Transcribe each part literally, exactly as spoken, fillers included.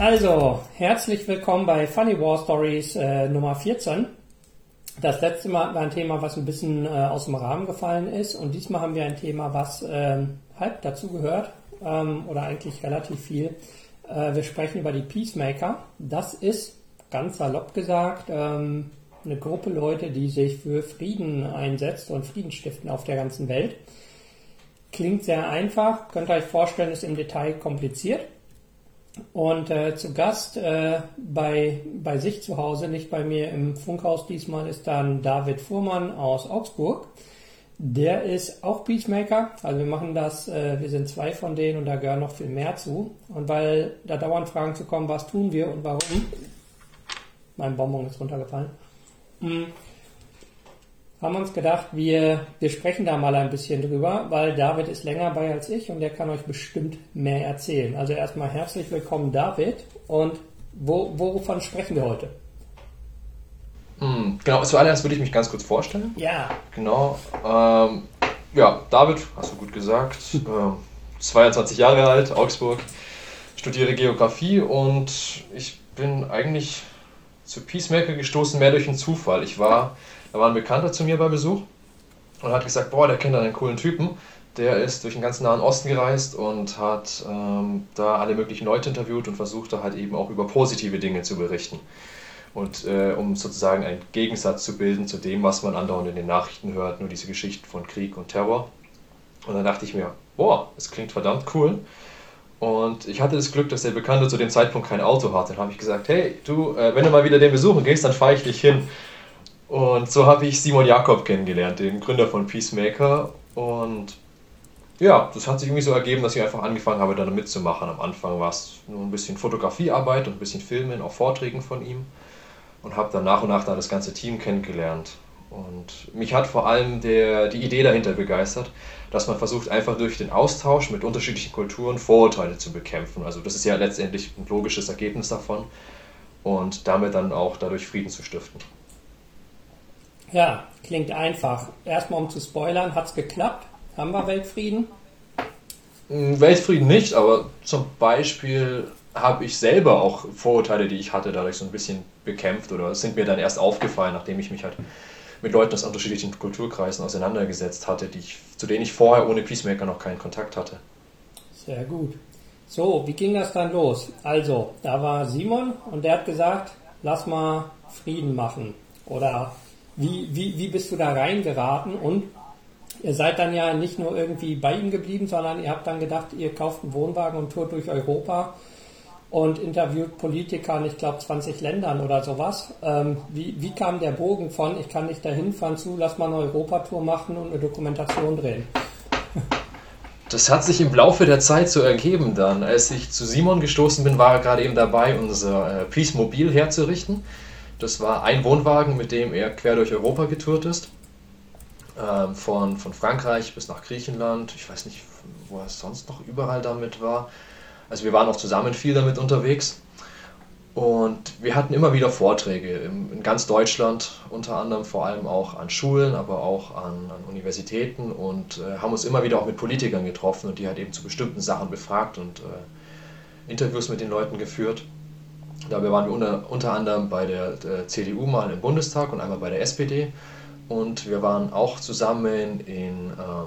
Also, herzlich willkommen bei Funny War Stories äh, Nummer vierzehn. Das letzte Mal war ein Thema, was ein bisschen äh, aus dem Rahmen gefallen ist, und diesmal haben wir ein Thema, was ähm, halb dazu gehört, ähm, oder eigentlich relativ viel. Äh, wir sprechen über die Peacemaker. Das ist, ganz salopp gesagt, ähm, eine Gruppe Leute, die sich für Frieden einsetzt und Frieden stiften auf der ganzen Welt. Klingt sehr einfach, könnt ihr euch vorstellen, ist im Detail kompliziert. Und äh, zu Gast äh, bei, bei sich zu Hause, nicht bei mir im Funkhaus diesmal, ist dann David Fuhrmann aus Augsburg. Der ist auch Peacemaker, also wir machen das, äh, wir sind zwei von denen und da gehören noch viel mehr zu. Und weil da dauernd Fragen zu kommen, was tun wir und warum, mein Bonbon ist runtergefallen, hm, haben wir uns gedacht, wir, wir sprechen da mal ein bisschen drüber, weil David ist länger bei als ich und der kann euch bestimmt mehr erzählen. Also erstmal herzlich willkommen, David. Und wo, wovon sprechen wir heute? Hm, genau, zuallererst würde ich mich ganz kurz vorstellen. Ja. Genau. Ähm, ja, David, hast du gut gesagt. ähm, zweiundzwanzig Jahre alt, Augsburg, studiere Geografie und ich bin eigentlich zu Peacemaker gestoßen, mehr durch einen Zufall. Ich war... Da war ein Bekannter zu mir bei Besuch und hat gesagt, boah, der kennt einen coolen Typen. Der ist durch den ganzen Nahen Osten gereist und hat ähm, da alle möglichen Leute interviewt und versuchte halt eben auch über positive Dinge zu berichten. Und äh, um sozusagen einen Gegensatz zu bilden zu dem, was man andauernd in den Nachrichten hört, nur diese Geschichten von Krieg und Terror. Und dann dachte ich mir, boah, das klingt verdammt cool. Und ich hatte das Glück, dass der Bekannte zu dem Zeitpunkt kein Auto hatte. Dann habe ich gesagt, hey, du, äh, wenn du mal wieder den besuchen gehst, dann fahre ich dich hin. Und so habe ich Simon Jakob kennengelernt, den Gründer von Peacemaker. Und ja, das hat sich irgendwie so ergeben, dass ich einfach angefangen habe, da mitzumachen. Am Anfang war es nur ein bisschen Fotografiearbeit und ein bisschen Filmen, auch Vorträgen von ihm. Und habe dann nach und nach dann das ganze Team kennengelernt. Und mich hat vor allem der, die Idee dahinter begeistert, dass man versucht, einfach durch den Austausch mit unterschiedlichen Kulturen Vorurteile zu bekämpfen. Also das ist ja letztendlich ein logisches Ergebnis davon. Und damit dann auch dadurch Frieden zu stiften. Ja, klingt einfach. Erstmal um zu spoilern, hat's geklappt? Haben wir Weltfrieden? Weltfrieden nicht, aber zum Beispiel habe ich selber auch Vorurteile, die ich hatte, dadurch so ein bisschen bekämpft oder sind mir dann erst aufgefallen, nachdem ich mich halt mit Leuten aus unterschiedlichen Kulturkreisen auseinandergesetzt hatte, die ich, zu denen ich vorher ohne Peacemaker noch keinen Kontakt hatte. Sehr gut. So, wie ging das dann los? Also, da war Simon und der hat gesagt, lass mal Frieden machen. Oder Wie, wie, wie bist du da reingeraten? Und ihr seid dann ja nicht nur irgendwie bei ihm geblieben, sondern ihr habt dann gedacht, ihr kauft einen Wohnwagen und tourt durch Europa und interviewt Politiker in, ich glaube, zwanzig Ländern oder sowas. Ähm, wie, wie kam der Bogen von, ich kann nicht dahin fahren zu, lass mal eine Europatour machen und eine Dokumentation drehen? Das hat sich im Laufe der Zeit so ergeben dann. Als ich zu Simon gestoßen bin, war er gerade eben dabei, unser äh, Peace Mobil herzurichten. Das war ein Wohnwagen, mit dem er quer durch Europa getourt ist. Ähm, von, von Frankreich bis nach Griechenland. Ich weiß nicht, wo er sonst noch überall damit war. Also wir waren auch zusammen viel damit unterwegs. Und wir hatten immer wieder Vorträge in, in ganz Deutschland, unter anderem vor allem auch an Schulen, aber auch an, an Universitäten und äh, haben uns immer wieder auch mit Politikern getroffen und die halt eben zu bestimmten Sachen befragt und äh, Interviews mit den Leuten geführt. Dabei waren wir unter, unter anderem bei der, der C D U mal im Bundestag und einmal bei der S P D. Und wir waren auch zusammen in, ähm,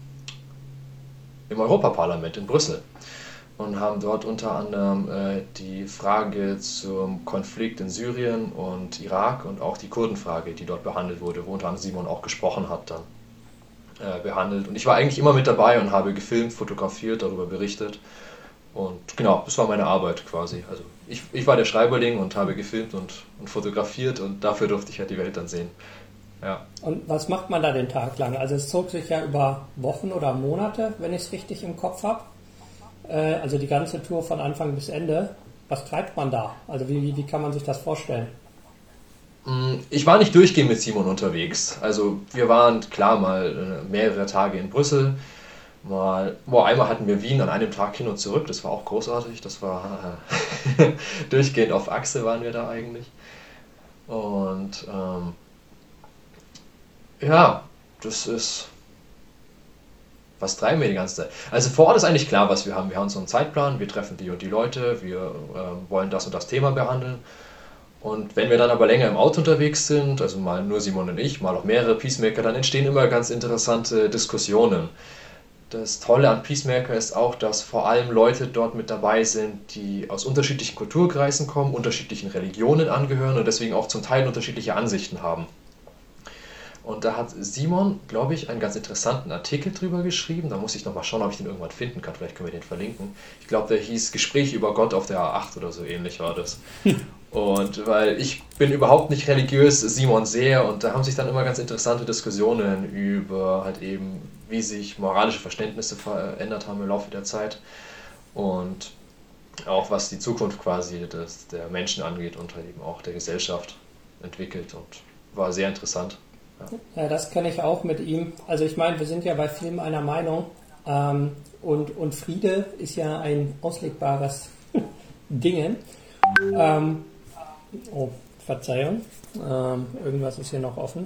im Europaparlament in Brüssel und haben dort unter anderem äh, die Frage zum Konflikt in Syrien und Irak und auch die Kurdenfrage, die dort behandelt wurde, wo unter anderem Simon auch gesprochen hat, dann äh, behandelt. Und ich war eigentlich immer mit dabei und habe gefilmt, fotografiert, darüber berichtet. Und genau, das war meine Arbeit quasi. Also ich, ich war der Schreiberling und habe gefilmt und, und fotografiert und dafür durfte ich halt die Welt dann sehen. Ja. Und was macht man da den Tag lang? Also es zog sich ja über Wochen oder Monate, wenn ich es richtig im Kopf habe. Äh, also die ganze Tour von Anfang bis Ende. Was treibt man da? Also wie, wie, wie kann man sich das vorstellen? Ich war nicht durchgehend mit Simon unterwegs. Also wir waren klar mal mehrere Tage in Brüssel. Mal, boah, einmal hatten wir Wien an einem Tag hin und zurück, das war auch großartig, das war äh, durchgehend auf Achse waren wir da eigentlich. Und ähm, ja, das ist was treiben wir die ganze Zeit? Also vor Ort ist eigentlich klar, was wir haben. Wir haben so einen Zeitplan, wir treffen die und die Leute, wir äh, wollen das und das Thema behandeln. Und wenn wir dann aber länger im Auto unterwegs sind, also mal nur Simon und ich, mal auch mehrere Peacemaker, dann entstehen immer ganz interessante Diskussionen. Das Tolle an Peacemaker ist auch, dass vor allem Leute dort mit dabei sind, die aus unterschiedlichen Kulturkreisen kommen, unterschiedlichen Religionen angehören und deswegen auch zum Teil unterschiedliche Ansichten haben. Und da hat Simon, glaube ich, einen ganz interessanten Artikel drüber geschrieben. Da muss ich nochmal schauen, ob ich den irgendwann finden kann. Vielleicht können wir den verlinken. Ich glaube, der hieß Gespräche über Gott auf der A acht oder so ähnlich war das. Und weil ich bin überhaupt nicht religiös, Simon sehr, und da haben sich dann immer ganz interessante Diskussionen über halt eben, wie sich moralische Verständnisse verändert haben im Laufe der Zeit und auch was die Zukunft quasi des, der Menschen angeht und halt eben auch der Gesellschaft entwickelt, und war sehr interessant. Ja, ja, das kenne ich auch mit ihm. Also ich meine, wir sind ja bei Filmen einer Meinung, ähm, und, und Friede ist ja ein auslegbares Ding. Ähm, oh, Verzeihung, ähm, irgendwas ist hier noch offen.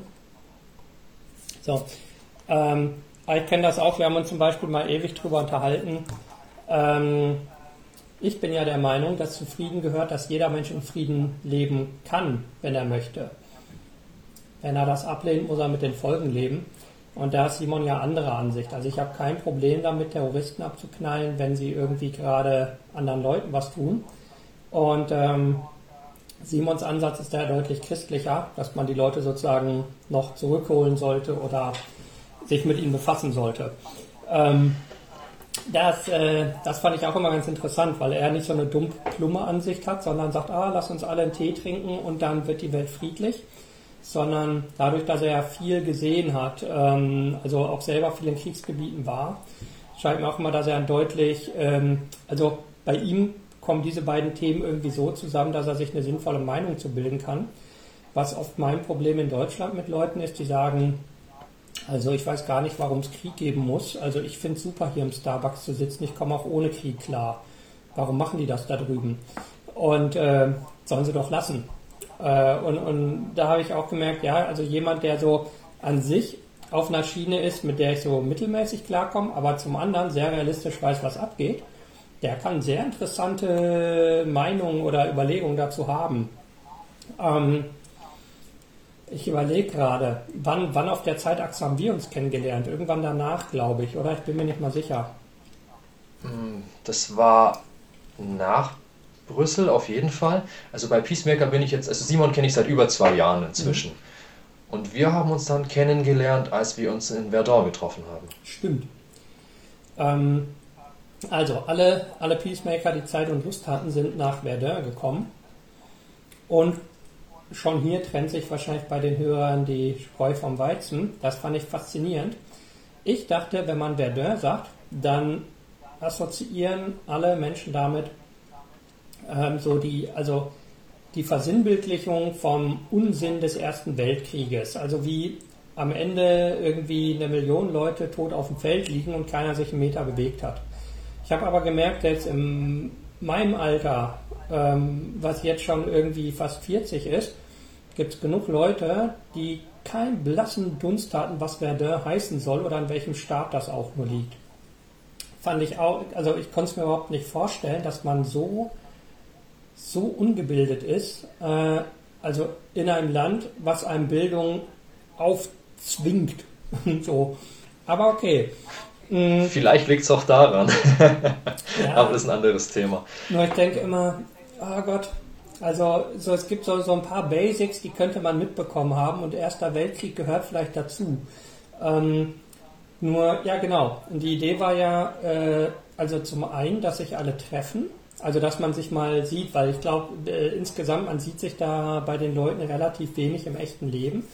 So, ähm, ich kenne das auch, wir haben uns zum Beispiel mal ewig drüber unterhalten. Ähm, ich bin ja der Meinung, dass zu Frieden gehört, dass jeder Mensch in Frieden leben kann, wenn er möchte. Wenn er das ablehnt, muss er mit den Folgen leben. Und da ist Simon ja anderer Ansicht. Also ich habe kein Problem damit, Terroristen abzuknallen, wenn sie irgendwie gerade anderen Leuten was tun. Und ähm, Simons Ansatz ist da deutlich christlicher, dass man die Leute sozusagen noch zurückholen sollte oder sich mit ihnen befassen sollte. Ähm, das, äh, das fand ich auch immer ganz interessant, weil er nicht so eine dumm plumme Ansicht hat, sondern sagt, ah, lass uns alle einen Tee trinken und dann wird die Welt friedlich. Sondern dadurch, dass er ja viel gesehen hat, ähm, also auch selber viel in Kriegsgebieten war, scheint mir auch immer, dass er ein deutlich, ähm, also bei ihm kommen diese beiden Themen irgendwie so zusammen, dass er sich eine sinnvolle Meinung zu bilden kann. Was oft mein Problem in Deutschland mit Leuten ist, die sagen, also ich weiß gar nicht, warum es Krieg geben muss. Also ich finde es super, hier im Starbucks zu sitzen. Ich komme auch ohne Krieg klar. Warum machen die das da drüben? Und äh, sollen sie doch lassen. Äh, und, und da habe ich auch gemerkt, ja, also jemand, der so an sich auf einer Schiene ist, mit der ich so mittelmäßig klarkomme, aber zum anderen sehr realistisch weiß, was abgeht, der kann sehr interessante Meinungen oder Überlegungen dazu haben. Ähm, ich überlege gerade, wann, wann auf der Zeitachse haben wir uns kennengelernt? Irgendwann danach, glaube ich, oder? Ich bin mir nicht mal sicher. Das war nach Brüssel auf jeden Fall. Also bei Peacemaker bin ich jetzt, also Simon kenne ich seit über zwei Jahren inzwischen. Mhm. Und wir haben uns dann kennengelernt, als wir uns in Verdun getroffen haben. Stimmt. Ähm, also alle, alle Peacemaker, die Zeit und Lust hatten, sind nach Verdun gekommen. Und schon hier trennt sich wahrscheinlich bei den Hörern die Spreu vom Weizen. Das fand ich faszinierend. Ich dachte, wenn man Verdun sagt, dann assoziieren alle Menschen damit ähm, so die, also die Versinnbildlichung vom Unsinn des Ersten Weltkrieges. Also wie am Ende irgendwie eine Million Leute tot auf dem Feld liegen und keiner sich einen Meter bewegt hat. Ich habe aber gemerkt, jetzt in meinem Alter, ähm, was jetzt schon irgendwie fast vierzig ist, gibt es genug Leute, die keinen blassen Dunst hatten, was Verdun heißen soll oder in welchem Staat das auch nur liegt. Fand ich auch, also ich konnte es mir überhaupt nicht vorstellen, dass man so, so ungebildet ist, äh, also in einem Land, was einem Bildung aufzwingt. so. Aber okay. Mhm. Vielleicht liegt es auch daran. Ja. Aber das ist ein anderes Thema. Nur ich denke immer, oh Gott, also so, es gibt so, so ein paar Basics, die könnte man mitbekommen haben und Erster Weltkrieg gehört vielleicht dazu. Ähm, nur, ja genau, und die Idee war ja, äh, also zum einen, dass sich alle treffen, also dass man sich mal sieht, weil ich glaube, äh, insgesamt, man sieht sich da bei den Leuten relativ wenig im echten Leben.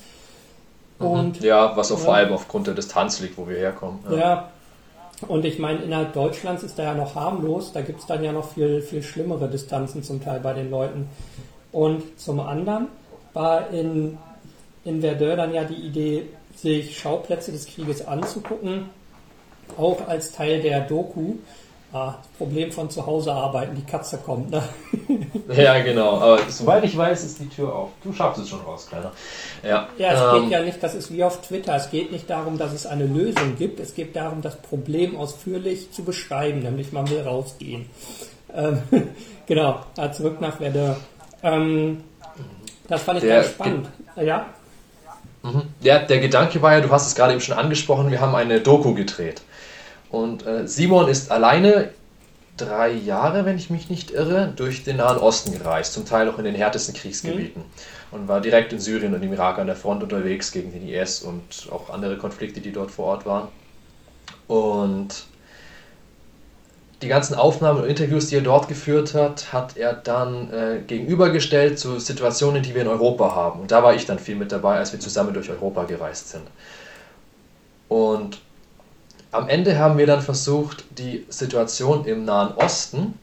Und, ja, was auch ja, vor allem aufgrund der Distanz liegt, wo wir herkommen. Ja, ja. Und ich meine, innerhalb Deutschlands ist da ja noch harmlos, da gibt es dann ja noch viel, viel schlimmere Distanzen zum Teil bei den Leuten. Und zum anderen war in, in Verdun dann ja die Idee, sich Schauplätze des Krieges anzugucken, auch als Teil der Doku. Ah, das Problem von zu Hause arbeiten, die Katze kommt, ne? Ja, genau. Aber soweit ich weiß, ist die Tür auf. Du schaffst es schon raus, Kleiner. Ja, ja es ähm, geht ja nicht, das ist wie auf Twitter, es geht nicht darum, dass es eine Lösung gibt, es geht darum, das Problem ausführlich zu beschreiben, nämlich man will rausgehen. Ähm, genau, zurück nach Verdun. Ähm, das fand ich der, ganz spannend. Ge- ja? Ja, der Gedanke war ja, du hast es gerade eben schon angesprochen, wir haben eine Doku gedreht. Und äh, Simon ist alleine drei Jahre, wenn ich mich nicht irre, durch den Nahen Osten gereist, zum Teil auch in den härtesten Kriegsgebieten. Mhm. Und war direkt in Syrien und im Irak an der Front unterwegs gegen den I S und auch andere Konflikte, die dort vor Ort waren. Und die ganzen Aufnahmen und Interviews, die er dort geführt hat, hat er dann äh, gegenübergestellt zu Situationen, die wir in Europa haben. Und da war ich dann viel mit dabei, als wir zusammen durch Europa gereist sind. Und am Ende haben wir dann versucht, die Situation im Nahen Osten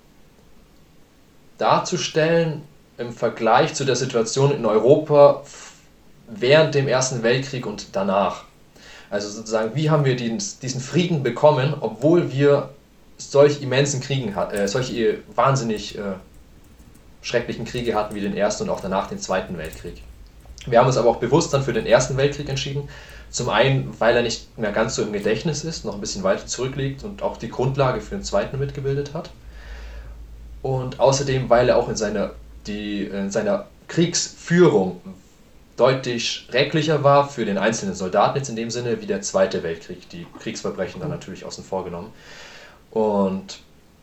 darzustellen im Vergleich zu der Situation in Europa während dem Ersten Weltkrieg und danach. Also sozusagen, wie haben wir den, diesen Frieden bekommen, obwohl wir solch immensen Kriegen, äh, solche wahnsinnig äh, schrecklichen Kriege hatten wie den Ersten und auch danach den Zweiten Weltkrieg. Wir haben uns aber auch bewusst dann für den Ersten Weltkrieg entschieden. Zum einen, weil er nicht mehr ganz so im Gedächtnis ist, noch ein bisschen weiter zurückliegt und auch die Grundlage für den Zweiten mitgebildet hat. Und außerdem, weil er auch in seiner, die, in seiner Kriegsführung deutlich schrecklicher war für den einzelnen Soldaten jetzt in dem Sinne wie der Zweite Weltkrieg. Die Kriegsverbrechen dann natürlich außen vor genommen. Und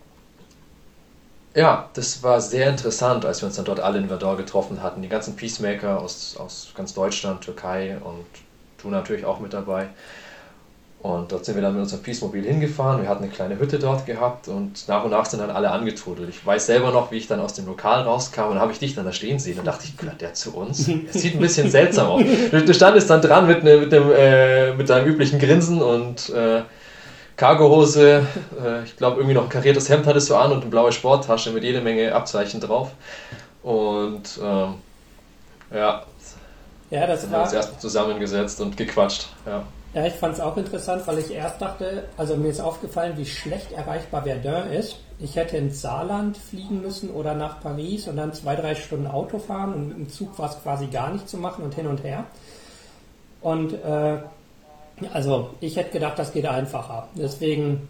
ja, das war sehr interessant, als wir uns dann dort alle in Verdun getroffen hatten. Die ganzen Peacemaker aus, aus ganz Deutschland, Türkei und du natürlich auch mit dabei. Und dort sind wir dann mit unserem Peace-Mobil hingefahren. Wir hatten eine kleine Hütte dort gehabt und nach und nach sind dann alle angetrudelt. Ich weiß selber noch, wie ich dann aus dem Lokal rauskam und dann habe ich dich dann da stehen sehen und dachte ich, gehört der zu uns? Er sieht ein bisschen seltsam aus. Du, du standest dann dran mit, ne, mit, dem, äh, mit deinem üblichen Grinsen und äh, Cargohose, äh, ich glaube irgendwie noch ein kariertes Hemd hattest du an und eine blaue Sporttasche mit jede Menge Abzeichen drauf. Und ähm, ja, ja, das dann war... haben wir uns erstmal zusammengesetzt und gequatscht. Ja. Ja, ich fand es auch interessant, weil ich erst dachte, also mir ist aufgefallen, wie schlecht erreichbar Verdun ist. Ich hätte ins Saarland fliegen müssen oder nach Paris und dann zwei, drei Stunden Auto fahren und mit dem Zug war es quasi gar nicht zu machen und hin und her. Und äh, also ich hätte gedacht, das geht einfacher. Deswegen,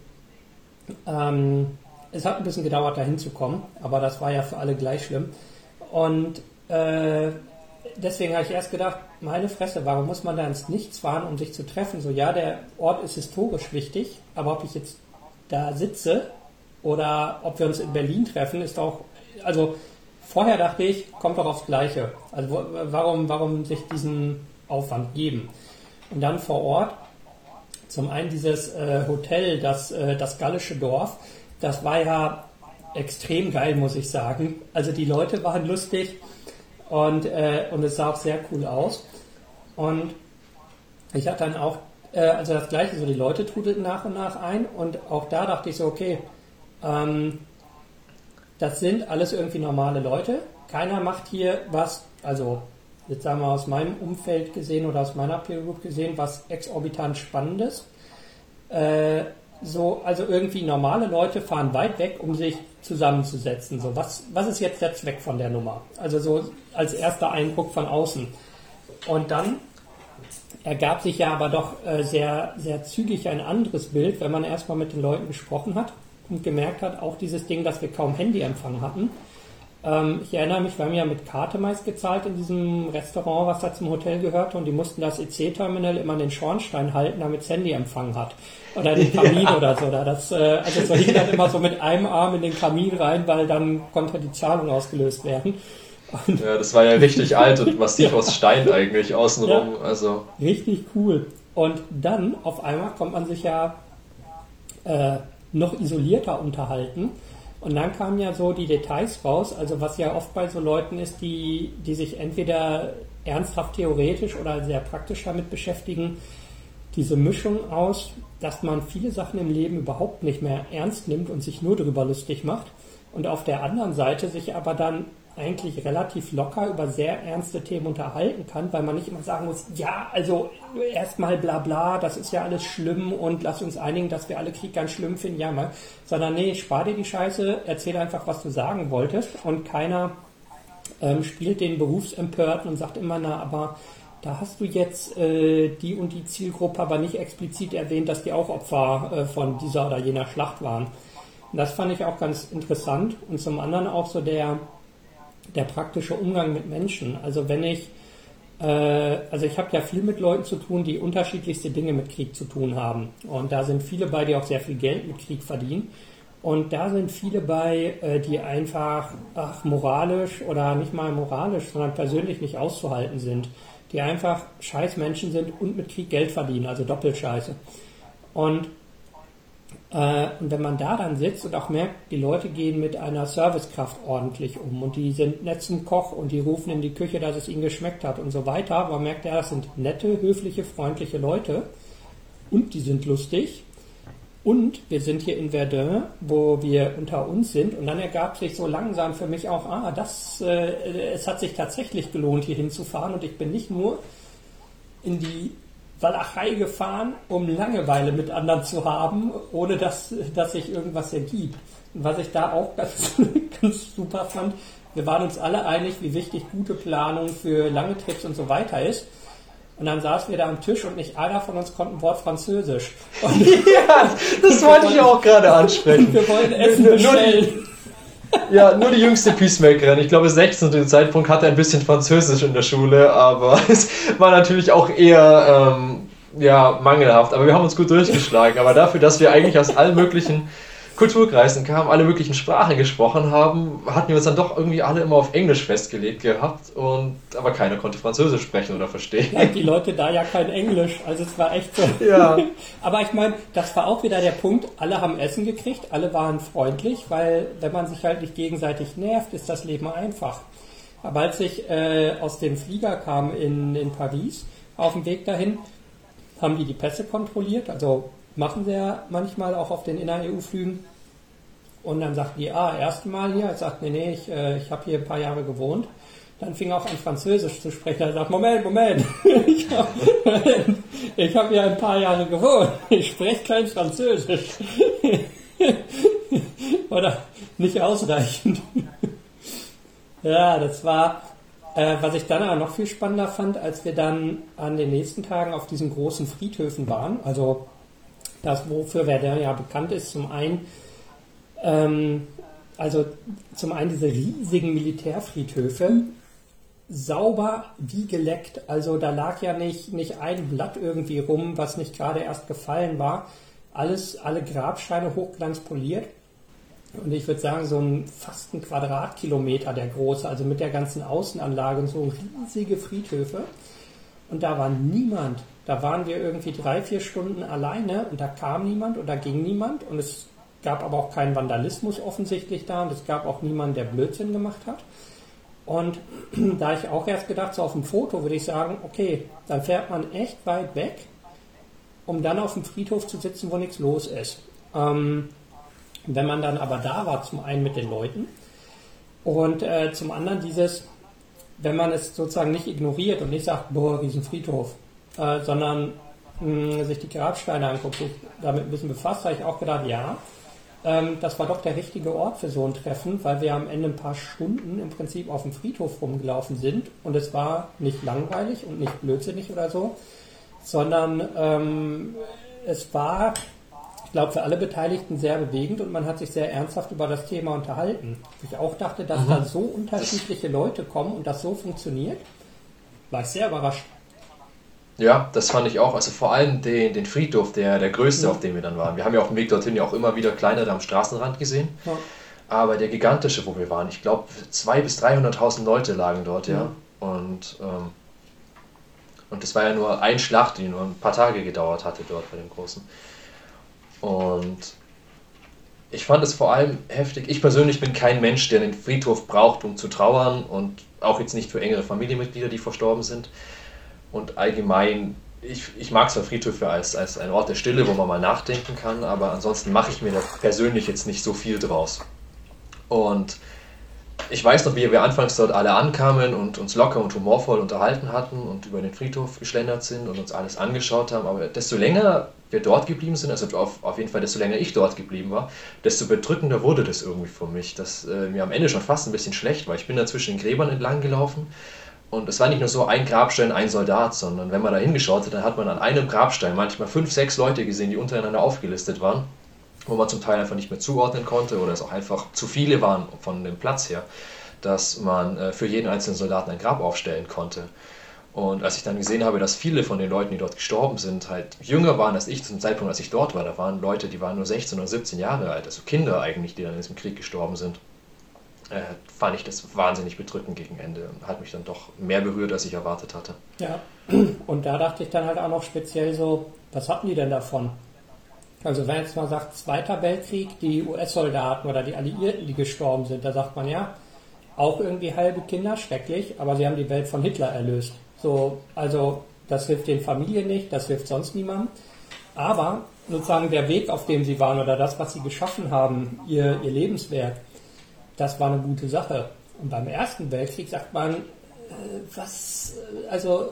ähm, es hat ein bisschen gedauert, da hinzukommen, aber das war ja für alle gleich schlimm. Und äh, deswegen habe ich erst gedacht, meine Fresse, warum muss man da ins Nichts fahren, um sich zu treffen? So, ja, der Ort ist historisch wichtig, aber ob ich jetzt da sitze oder ob wir uns in Berlin treffen, ist auch, also vorher dachte ich, kommt doch aufs Gleiche. Also warum, warum sich diesen Aufwand geben? Und dann vor Ort, zum einen dieses äh, Hotel, das, äh, das gallische Dorf, das war ja extrem geil, muss ich sagen. Also die Leute waren lustig. Und, äh, und es sah auch sehr cool aus. Und ich hatte dann auch, äh, also das Gleiche, so die Leute trudelten nach und nach ein. Und auch da dachte ich so, okay, ähm, das sind alles irgendwie normale Leute. Keiner macht hier was, also jetzt sagen wir aus meinem Umfeld gesehen oder aus meiner Peer Group gesehen, was exorbitant Spannendes. Äh, so, also irgendwie normale Leute fahren weit weg, um sich zusammenzusetzen. So, was, was ist jetzt der Zweck von der Nummer? Also so als erster Eindruck von außen. Und dann ergab sich ja aber doch äh, sehr, sehr zügig ein anderes Bild, wenn man erstmal mit den Leuten gesprochen hat und gemerkt hat, auch dieses Ding, dass wir kaum Handyempfang hatten. Ähm, ich erinnere mich, wir haben ja mit Karte meist gezahlt in diesem Restaurant, was da zum Hotel gehörte, und die mussten das E C-Terminal immer an den Schornstein halten, damit es Handyempfang hat. Oder den Kamin ja. oder so. Oder das, äh, also so hing dann immer so mit einem Arm in den Kamin rein, weil dann konnte die Zahlung ausgelöst werden. Und ja, das war ja richtig alt und massiv aus Stein eigentlich außenrum. Ja, also. Richtig cool. Und dann auf einmal kommt man sich ja äh, noch isolierter unterhalten. Und dann kamen ja so die Details raus, also was ja oft bei so Leuten ist, die, die sich entweder ernsthaft theoretisch oder sehr praktisch damit beschäftigen, diese Mischung aus, dass man viele Sachen im Leben überhaupt nicht mehr ernst nimmt und sich nur darüber lustig macht und auf der anderen Seite sich aber dann eigentlich relativ locker über sehr ernste Themen unterhalten kann, weil man nicht immer sagen muss, ja, also erstmal bla bla, das ist ja alles schlimm und lass uns einigen, dass wir alle Krieg ganz schlimm finden, ja mal. Sondern nee, spar dir die Scheiße, erzähl einfach, was du sagen wolltest und keiner ähm, spielt den Berufsempörten und sagt immer, na, aber da hast du jetzt äh, die und die Zielgruppe aber nicht explizit erwähnt, dass die auch Opfer äh, von dieser oder jener Schlacht waren. Und das fand ich auch ganz interessant und zum anderen auch so der, der praktische Umgang mit Menschen. Also wenn ich, äh, also ich habe ja viel mit Leuten zu tun, die unterschiedlichste Dinge mit Krieg zu tun haben. Und da sind viele bei, die auch sehr viel Geld mit Krieg verdienen. Und da sind viele bei, äh, die einfach ach, moralisch oder nicht mal moralisch, sondern persönlich nicht auszuhalten sind. Die einfach scheiß Menschen sind und mit Krieg Geld verdienen, also Doppelscheiße. Und, äh, und wenn man da dann sitzt und auch merkt, die Leute gehen mit einer Servicekraft ordentlich um und die sind nett zum Koch und die rufen in die Küche, dass es ihnen geschmeckt hat und so weiter, man merkt ja, das sind nette, höfliche, freundliche Leute und die sind lustig. Und wir sind hier in Verdun, wo wir unter uns sind. Und dann ergab sich so langsam für mich auch, ah, das, äh, es hat sich tatsächlich gelohnt, hier hinzufahren. Und ich bin nicht nur in die Walachei gefahren, um Langeweile mit anderen zu haben, ohne dass, dass sich irgendwas ergibt. Und was ich da auch ganz, ganz super fand, wir waren uns alle einig, wie wichtig gute Planung für lange Trips und so weiter ist. Und dann saßen wir da am Tisch und nicht einer von uns konnte ein Wort Französisch. Und ja, das wollte ich auch gerade ansprechen. Wir wollten Essen bestellen. Ja, nur die jüngste Peacemakerin. Ich glaube, sechzehn zu dem Zeitpunkt hatte ein bisschen Französisch in der Schule, aber es war natürlich auch eher ähm, ja, mangelhaft. Aber wir haben uns gut durchgeschlagen. Aber dafür, dass wir eigentlich aus allen möglichen Kulturkreisen kamen, alle möglichen Sprachen gesprochen haben, hatten wir uns dann doch irgendwie alle immer auf Englisch festgelegt gehabt. Und, aber keiner konnte Französisch sprechen oder verstehen. Ja, die Leute da ja kein Englisch, also es war echt so. Ja. Aber ich meine, das war auch wieder der Punkt, alle haben Essen gekriegt, alle waren freundlich, weil wenn man sich halt nicht gegenseitig nervt, ist das Leben einfach. Aber als ich äh, aus dem Flieger kam in, in Paris, auf dem Weg dahin, haben die die Pässe kontrolliert, also machen sie ja manchmal auch auf den Inner-E U-Flügen. Und dann sagten die, ah, erste Mal hier. Ich sagte, nee, nee, ich, äh, ich habe hier ein paar Jahre gewohnt. Dann fing er auch an, Französisch zu sprechen. Er sagt, Moment, Moment, ich habe ich hab hier ein paar Jahre gewohnt. Ich spreche kein Französisch. Oder nicht ausreichend. Ja, das war, äh, was ich dann aber noch viel spannender fand, als wir dann an den nächsten Tagen auf diesen großen Friedhöfen waren. Also das, wofür Verdun ja bekannt ist, zum einen, ähm, also zum einen diese riesigen Militärfriedhöfe, sauber wie geleckt. Also da lag ja nicht, nicht ein Blatt irgendwie rum, was nicht gerade erst gefallen war. Alles, alle Grabsteine hochglanzpoliert. Und ich würde sagen, so ein fast ein Quadratkilometer der große, also mit der ganzen Außenanlage und so riesige Friedhöfe. Und da war niemand. Da waren wir irgendwie drei, vier Stunden alleine und da kam niemand und da ging niemand und es gab aber auch keinen Vandalismus offensichtlich da und es gab auch niemanden, der Blödsinn gemacht hat. Und da ich auch erst gedacht, so auf dem Foto würde ich sagen, okay, dann fährt man echt weit weg, um dann auf dem Friedhof zu sitzen, wo nichts los ist. Ähm, wenn man dann aber da war, zum einen mit den Leuten und äh, zum anderen dieses, wenn man es sozusagen nicht ignoriert und nicht sagt, boah, Riesenfriedhof, äh, sondern mh, sich die Grabsteine anguckt, sich damit ein bisschen befasst, habe ich auch gedacht, ja, ähm, das war doch der richtige Ort für so ein Treffen, weil wir am Ende ein paar Stunden im Prinzip auf dem Friedhof rumgelaufen sind und es war nicht langweilig und nicht blödsinnig oder so, sondern ähm, es war, ich glaube, für alle Beteiligten sehr bewegend und man hat sich sehr ernsthaft über das Thema unterhalten. Ich auch dachte, dass mhm. da so unterschiedliche Leute kommen und das so funktioniert, war ich sehr überrascht. Ja, das fand ich auch. Also vor allem den, den Friedhof, der, der größte, mhm. auf dem wir dann waren. Wir haben ja auf dem Weg dorthin ja auch immer wieder kleinere am Straßenrand gesehen. Ja. Aber der gigantische, wo wir waren, ich glaube, zweihunderttausend bis dreihunderttausend Leute lagen dort, mhm. ja. Und, ähm, und das war ja nur eine Schlacht, die nur ein paar Tage gedauert hatte dort bei dem Großen. Und ich fand es vor allem heftig. Ich persönlich bin kein Mensch, der den Friedhof braucht, um zu trauern und auch jetzt nicht für engere Familienmitglieder, die verstorben sind. Und allgemein, ich, ich mag zwar Friedhöfe als, als ein Ort der Stille, wo man mal nachdenken kann, aber ansonsten mache ich mir da persönlich jetzt nicht so viel draus. Und ich weiß noch, wie wir anfangs dort alle ankamen und uns locker und humorvoll unterhalten hatten und über den Friedhof geschlendert sind und uns alles angeschaut haben. Aber desto länger wir dort geblieben sind, also auf, auf jeden Fall desto länger ich dort geblieben war, desto bedrückender wurde das irgendwie für mich, dass äh, mir am Ende schon fast ein bisschen schlecht war. Ich bin da zwischen den Gräbern entlang gelaufen und es war nicht nur so ein Grabstein, ein Soldat, sondern wenn man da hingeschaut hat, dann hat man an einem Grabstein manchmal fünf, sechs Leute gesehen, die untereinander aufgelistet waren, wo man zum Teil einfach nicht mehr zuordnen konnte oder es auch einfach zu viele waren von dem Platz her, dass man äh, für jeden einzelnen Soldaten ein Grab aufstellen konnte. Und als ich dann gesehen habe, dass viele von den Leuten, die dort gestorben sind, halt jünger waren als ich zum Zeitpunkt, als ich dort war, da waren Leute, die waren nur sechzehn oder siebzehn Jahre alt, also Kinder eigentlich, die dann in diesem Krieg gestorben sind, äh, fand ich das wahnsinnig bedrückend gegen Ende. Hat mich dann doch mehr berührt, als ich erwartet hatte. Ja, und da dachte ich dann halt auch noch speziell so, was hatten die denn davon? Also wenn jetzt mal sagt, Zweiter Weltkrieg, die U S-Soldaten oder die Alliierten, die gestorben sind, da sagt man ja, auch irgendwie halbe Kinder, schrecklich, aber sie haben die Welt von Hitler erlöst. So, also das hilft den Familien nicht, das hilft sonst niemandem. Aber sozusagen der Weg, auf dem sie waren oder das, was sie geschaffen haben, ihr, ihr Lebenswerk, das war eine gute Sache. Und beim Ersten Weltkrieg sagt man, äh, was, also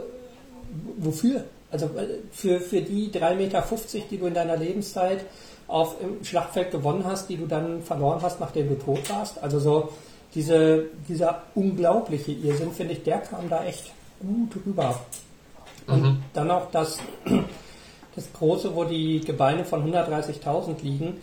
wofür? Also für, für die drei Meter fünfzig, die du in deiner Lebenszeit auf im Schlachtfeld gewonnen hast, die du dann verloren hast, nachdem du tot warst. Also so diese, dieser unglaubliche Irrsinn, finde ich, der kam da echt gut rüber. Und mhm. dann auch das, das Große, wo die Gebeine von hundertdreißigtausend liegen,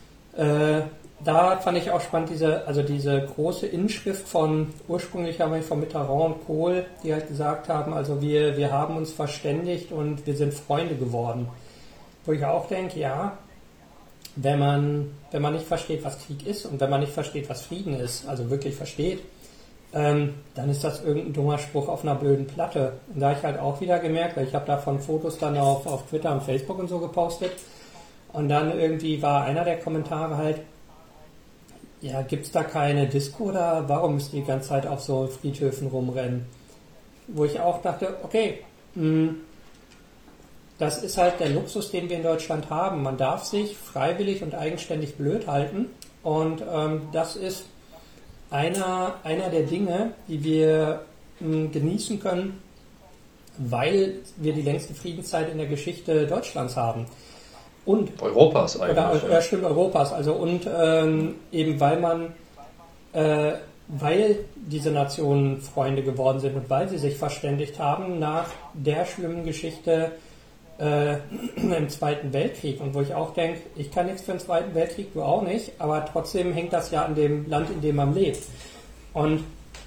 äh, da fand ich auch spannend, diese, also diese große Inschrift von, ursprünglich haben wir von Mitterrand und Kohl, die halt gesagt haben, also wir, wir haben uns verständigt und wir sind Freunde geworden. Wo ich auch denke, ja, wenn man, wenn man nicht versteht, was Krieg ist und wenn man nicht versteht, was Frieden ist, also wirklich versteht, ähm, dann ist das irgendein dummer Spruch auf einer blöden Platte. Und da habe ich halt auch wieder gemerkt, weil ich habe davon Fotos dann auf, auf Twitter und Facebook und so gepostet und dann irgendwie war einer der Kommentare halt, ja, gibt's da keine Disco oder warum müssen die die ganze Zeit auf so Friedhöfen rumrennen? Wo ich auch dachte, okay, mh, das ist halt der Luxus, den wir in Deutschland haben. Man darf sich freiwillig und eigenständig blöd halten und ähm, das ist einer, einer der Dinge, die wir mh, genießen können, weil wir die längste Friedenszeit in der Geschichte Deutschlands haben. Und Europas eigentlich. Oder, ja, stimmt, Europas. Also und ähm, eben weil man, äh, weil diese Nationen Freunde geworden sind und weil sie sich verständigt haben nach der schlimmen Geschichte äh, im Zweiten Weltkrieg. Und wo ich auch denke, ich kann nichts für den Zweiten Weltkrieg, du auch nicht, aber trotzdem hängt das ja an dem Land, in dem man lebt. Und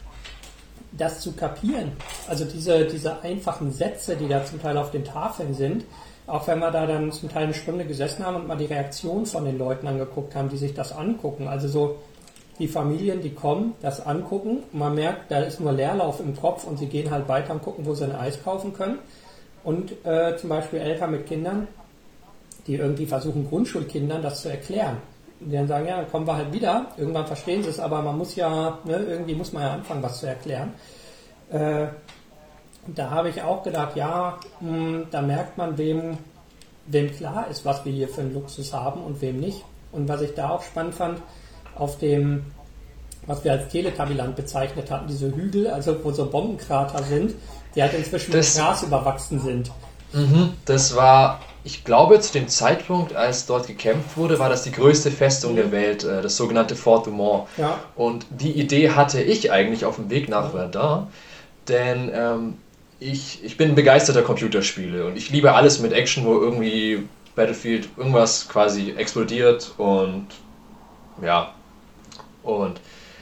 das zu kapieren, also diese, diese einfachen Sätze, die da zum Teil auf den Tafeln sind, auch wenn wir da dann zum Teil eine Stunde gesessen haben und mal die Reaktion von den Leuten angeguckt haben, die sich das angucken. Also so die Familien, die kommen, das angucken. Man merkt, da ist nur Leerlauf im Kopf und sie gehen halt weiter und gucken, wo sie ein Eis kaufen können. Und äh, zum Beispiel Eltern mit Kindern, die irgendwie versuchen, Grundschulkindern das zu erklären. Und die dann sagen, ja, dann kommen wir halt wieder. Irgendwann verstehen sie es, aber man muss ja, ne, irgendwie muss man ja anfangen, was zu erklären. Äh, Da habe ich auch gedacht, ja, mh, da merkt man, wem, wem klar ist, was wir hier für einen Luxus haben und wem nicht. Und was ich da auch spannend fand, auf dem, was wir als Teletubbyland bezeichnet hatten, diese Hügel, also wo so Bombenkrater sind, die halt inzwischen das, mit Gras überwachsen sind. Mhm, das war, ich glaube, zu dem Zeitpunkt, als dort gekämpft wurde, war das die größte Festung der Welt, das sogenannte Fort Douaumont. Ja. Und die Idee hatte ich eigentlich auf dem Weg nach Verdun, denn ähm, Ich, ich bin ein begeisterter Computerspiele und ich liebe alles mit Action, wo irgendwie Battlefield irgendwas quasi explodiert und ja, und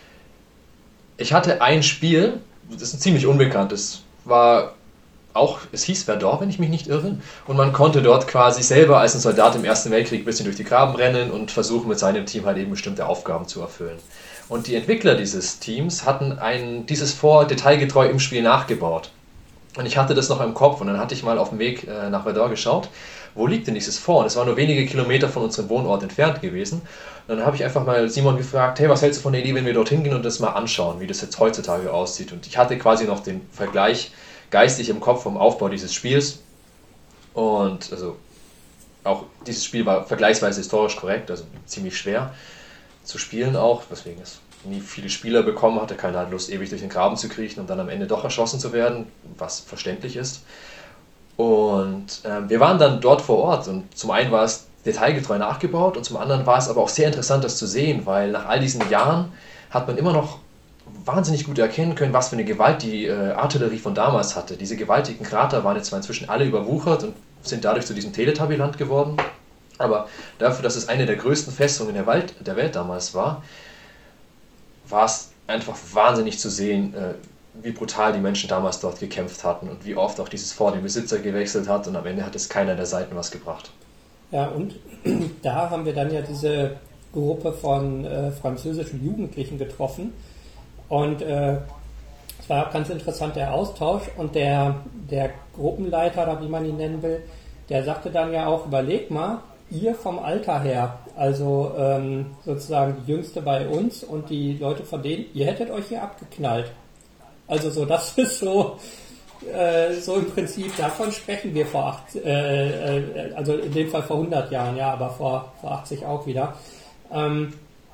ich hatte ein Spiel, das ist ein ziemlich unbekanntes, war auch, es hieß Verdun, wenn ich mich nicht irre, und man konnte dort quasi selber als ein Soldat im Ersten Weltkrieg ein bisschen durch die Graben rennen und versuchen mit seinem Team halt eben bestimmte Aufgaben zu erfüllen. Und die Entwickler dieses Teams hatten ein, dieses Fort detailgetreu im Spiel nachgebaut. Und ich hatte das noch im Kopf und dann hatte ich mal auf dem Weg äh, nach Verdun geschaut, wo liegt denn dieses Fort? Und es war nur wenige Kilometer von unserem Wohnort entfernt gewesen. Und dann habe ich einfach mal Simon gefragt, hey, was hältst du von der Idee, wenn wir dorthin gehen und das mal anschauen, wie das jetzt heutzutage aussieht? Und ich hatte quasi noch den Vergleich geistig im Kopf vom Aufbau dieses Spiels. Und also auch dieses Spiel war vergleichsweise historisch korrekt, also ziemlich schwer zu spielen auch, weswegen es nie viele Spieler bekommen hatte. Keiner hat Lust, ewig durch den Graben zu kriechen und dann am Ende doch erschossen zu werden, was verständlich ist. Und äh, wir waren dann dort vor Ort und zum einen war es detailgetreu nachgebaut und zum anderen war es aber auch sehr interessant, das zu sehen, weil nach all diesen Jahren hat man immer noch wahnsinnig gut erkennen können, was für eine Gewalt die äh, Artillerie von damals hatte. Diese gewaltigen Krater waren jetzt zwar inzwischen alle überwuchert und sind dadurch zu diesem Teletubbyland geworden, aber dafür, dass es eine der größten Festungen der Welt, der Welt damals war, war es einfach wahnsinnig zu sehen, äh, wie brutal die Menschen damals dort gekämpft hatten und wie oft auch dieses Fort den Besitzer gewechselt hat und am Ende hat es keiner der Seiten was gebracht. Ja, und da haben wir dann ja diese Gruppe von äh, französischen Jugendlichen getroffen und äh, es war auch ganz interessant der Austausch und der, der Gruppenleiter, oder wie man ihn nennen will, der sagte dann ja auch, überleg mal, ihr vom Alter her, also ähm, sozusagen die Jüngste bei uns und die Leute von denen, ihr hättet euch hier abgeknallt. Also so, das ist so, äh, so im Prinzip, davon sprechen wir vor acht, äh, äh, also in dem Fall vor hundert Jahren, ja, aber vor, vor achtzig auch wieder. Ähm,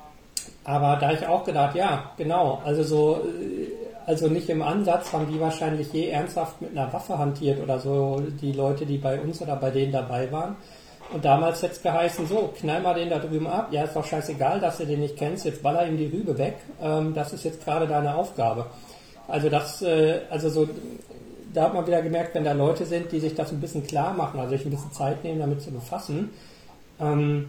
aber da ich auch gedacht, ja, genau, also so, also nicht im Ansatz haben die wahrscheinlich je ernsthaft mit einer Waffe hantiert oder so, die Leute, die bei uns oder bei denen dabei waren. Und damals hätte es geheißen, so, knall mal den da drüben ab, ja, ist doch scheißegal, dass du den nicht kennst, jetzt baller ihm die Rübe weg, ähm, das ist jetzt gerade deine Aufgabe. Also das, äh, also so, da hat man wieder gemerkt, wenn da Leute sind, die sich das ein bisschen klar machen, also sich ein bisschen Zeit nehmen, damit zu befassen, ähm,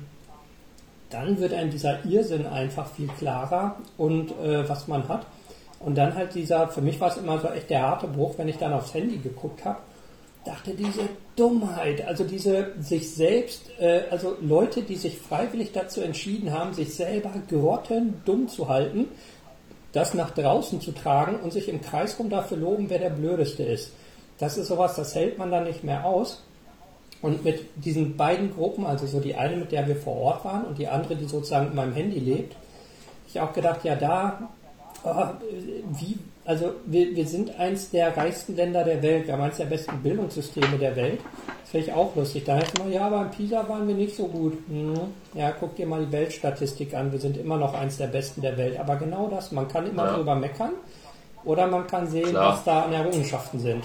dann wird einem dieser Irrsinn einfach viel klarer und äh, was man hat. Und dann halt dieser, für mich war es immer so echt der harte Bruch, wenn ich dann aufs Handy geguckt habe, dachte diese Dummheit, also diese sich selbst, äh, also Leute, die sich freiwillig dazu entschieden haben, sich selber grottendumm zu halten, das nach draußen zu tragen und sich im Kreis rum dafür loben, wer der Blödeste ist. Das ist sowas, das hält man dann nicht mehr aus. Und mit diesen beiden Gruppen, also so die eine, mit der wir vor Ort waren und die andere, die sozusagen in meinem Handy lebt, habe ich auch gedacht, ja da, oh, wie, also wir, wir sind eins der reichsten Länder der Welt, wir haben eins der besten Bildungssysteme der Welt. Das finde ich auch lustig. Da heißt man, ja, aber in Pisa waren wir nicht so gut. Hm. Ja, guck dir mal die Weltstatistik an, wir sind immer noch eins der besten der Welt. Aber genau das, man kann immer ja. drüber meckern oder man kann sehen, Klar. was da an Errungenschaften sind.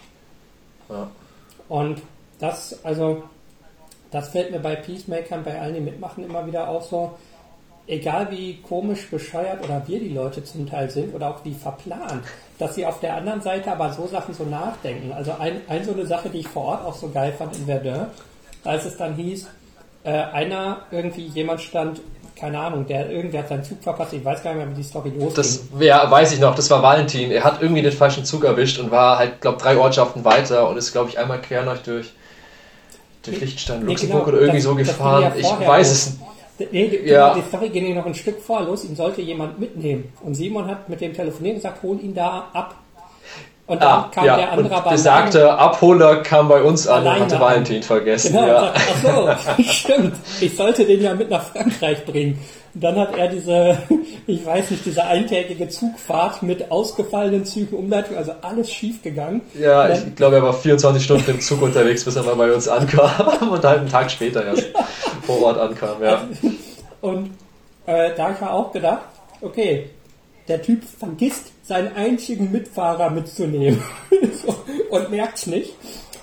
Ja. Und das, also, das fällt mir bei Peacemakern, bei allen, die mitmachen, immer wieder auch so, egal wie komisch, bescheuert oder wir die Leute zum Teil sind oder auch wie verplant, dass sie auf der anderen Seite aber so Sachen so nachdenken. Also ein, ein so eine Sache, die ich vor Ort auch so geil fand in Verdun, als es dann hieß, äh, einer, irgendwie jemand stand, keine Ahnung, der irgendwer hat seinen Zug verpasst, ich weiß gar nicht mehr, wie die Story losging. Das, ja, weiß ich noch, das war Valentin. Er hat irgendwie den falschen Zug erwischt und war halt, glaube drei Ortschaften weiter und ist, glaube ich, einmal quer noch durch, durch Liechtenstein, Luxemburg nee, genau, oder irgendwie das, so gefahren. Ja ich weiß los. es nicht. Nee, die, ja. die Story ging noch ein Stück vor los, ihn sollte jemand mitnehmen. Und Simon hat mit dem telefoniert und gesagt, hol ihn da ab. Und dann ah, kam ja. der andere und besagte Abholer kam bei uns an und hatte Valentin vergessen. Genau, ja. Ach so, stimmt. Ich sollte den ja mit nach Frankreich bringen. Und dann hat er diese, ich weiß nicht, diese eintägige Zugfahrt mit ausgefallenen Zügen, Umleitung, also alles schief gegangen. Ja, dann, ich glaube, er war vierundzwanzig Stunden im Zug unterwegs, bis er mal bei uns ankam und halt einen Tag später erst vor Ort ankam. Ja. Und äh, da habe ich mir auch gedacht, okay, der Typ vergisst, seinen einzigen Mitfahrer mitzunehmen so, und merkt es nicht.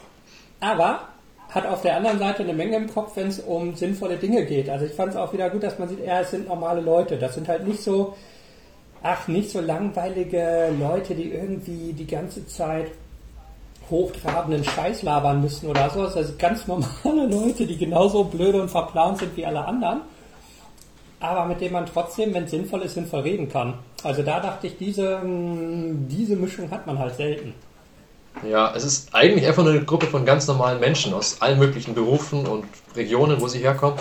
Aber hat auf der anderen Seite eine Menge im Kopf, wenn es um sinnvolle Dinge geht. Also ich fand es auch wieder gut, dass man sieht, ja, es sind normale Leute. Das sind halt nicht so, ach, nicht so langweilige Leute, die irgendwie die ganze Zeit hochtrabenden Scheiß labern müssen oder so. Also ganz normale Leute, die genauso blöde und verplant sind wie alle anderen. Aber mit dem man trotzdem, wenn es sinnvoll ist, sinnvoll reden kann. Also da dachte ich, diese, diese Mischung hat man halt selten. Ja, es ist eigentlich einfach eine Gruppe von ganz normalen Menschen aus allen möglichen Berufen und Regionen, wo sie herkommen.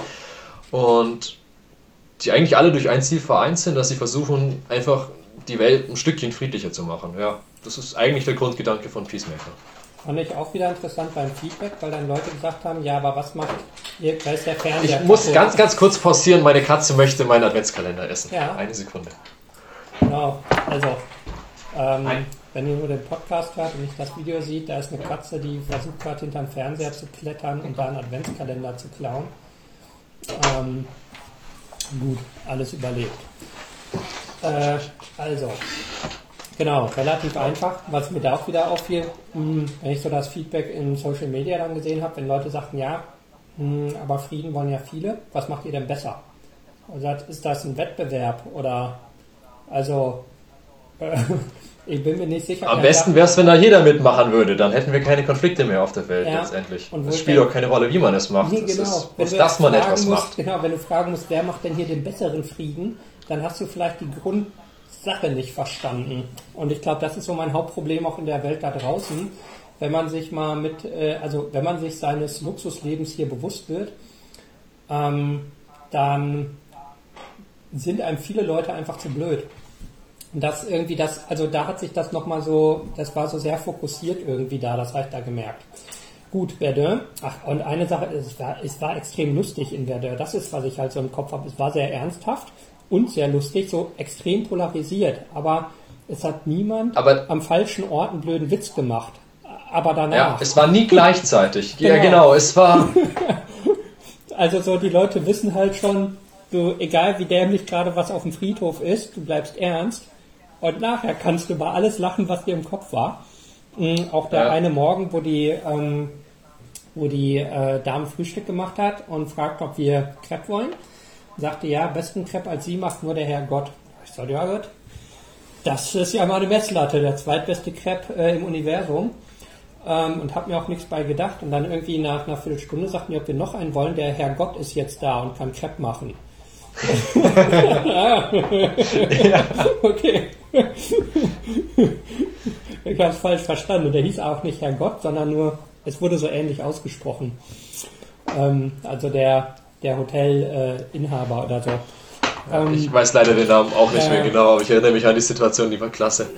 Und die eigentlich alle durch ein Ziel vereint sind, dass sie versuchen, einfach die Welt ein Stückchen friedlicher zu machen. Ja, das ist eigentlich der Grundgedanke von Peacemaker. Fand ich auch wieder interessant beim Feedback, weil dann Leute gesagt haben, ja, aber was macht ihr, da ist der Fernseher. Ich muss ganz, ganz kurz pausieren, meine Katze möchte meinen Adventskalender essen. Ja. Eine Sekunde. Genau, also, ähm, wenn ihr nur den Podcast hört und nicht das Video seht, da ist eine Katze, die versucht hat, hinter den Fernseher zu klettern und da einen Adventskalender zu klauen. Ähm, gut, alles überlebt. Äh, also, genau, relativ einfach. Was mir da auch wieder auffiel, mh, wenn ich so das Feedback in Social Media dann gesehen habe, wenn Leute sagten, ja, mh, aber Frieden wollen ja viele, was macht ihr denn besser? Also, ist das ein Wettbewerb oder, also, äh, ich bin mir nicht sicher. Am besten wäre es, wenn da jeder mitmachen würde. Dann hätten wir keine Konflikte mehr auf der Welt ja, letztendlich. Und es spielt auch keine Rolle, wie man es macht. Nee, es genau. ist, wenn muss, du dass man etwas musst, macht. Genau, wenn du fragen musst, wer macht denn hier den besseren Frieden, dann hast du vielleicht die Grundsache nicht verstanden. Und ich glaube, das ist so mein Hauptproblem auch in der Welt da draußen. Wenn man sich mal mit, äh, also wenn man sich seines Luxuslebens hier bewusst wird, ähm, dann sind einem viele Leute einfach zu blöd. Und das irgendwie das, also da hat sich das nochmal so, das war so sehr fokussiert irgendwie da, das habe ich da gemerkt. Gut, Verdun, ach, und eine Sache, es war, es war extrem lustig in Verdun, das ist, was ich halt so im Kopf habe, es war sehr ernsthaft und sehr lustig, so extrem polarisiert, aber es hat niemand aber am falschen Ort einen blöden Witz gemacht. Aber danach. Ja, es war nie gleichzeitig. Genau. Ja, genau, es war... Also so, die Leute wissen halt schon, du, egal wie dämlich gerade was auf dem Friedhof ist, du bleibst ernst. Und nachher kannst du über alles lachen, was dir im Kopf war. Mhm, auch der ja. eine Morgen, wo die, ähm, wo die äh, Dame Frühstück gemacht hat und fragt, ob wir Crepe wollen, sagte, ja, besten Crepe als sie macht nur der Herr Gott. Ich sagte, ja gut, das ist ja mal eine Messlatte, der zweitbeste Crepe äh, im Universum. Ähm, und habe mir auch nichts bei gedacht. Und dann irgendwie nach einer Viertelstunde sagten die, ob wir noch einen wollen, der Herr Gott ist jetzt da und kann Crepe machen. ja. Okay. Ich habe es falsch verstanden. Der hieß auch nicht Herr Gott, sondern nur, es wurde so ähnlich ausgesprochen. Ähm, also der, der Hotelinhaber äh, oder so. Ähm, ich weiß leider den Namen auch nicht äh, mehr genau, aber ich erinnere mich an die Situation, die war klasse.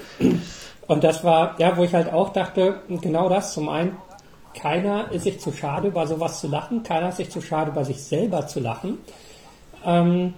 Und das war, ja, wo ich halt auch dachte, genau das, zum einen, keiner ist sich zu schade, über sowas zu lachen, keiner ist sich zu schade, über sich selber zu lachen. Ähm,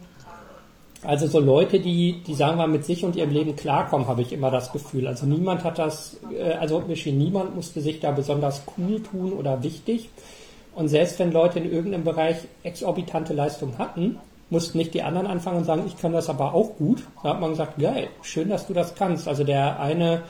also so Leute, die, die sagen wir mit sich und ihrem Leben klarkommen, habe ich immer das Gefühl. Also niemand hat das, äh, also mir schien, niemand musste sich da besonders cool tun oder wichtig. Und selbst wenn Leute in irgendeinem Bereich exorbitante Leistungen hatten, mussten nicht die anderen anfangen und sagen, ich kann das aber auch gut. Da hat man gesagt, geil, schön, dass du das kannst. Also der eine,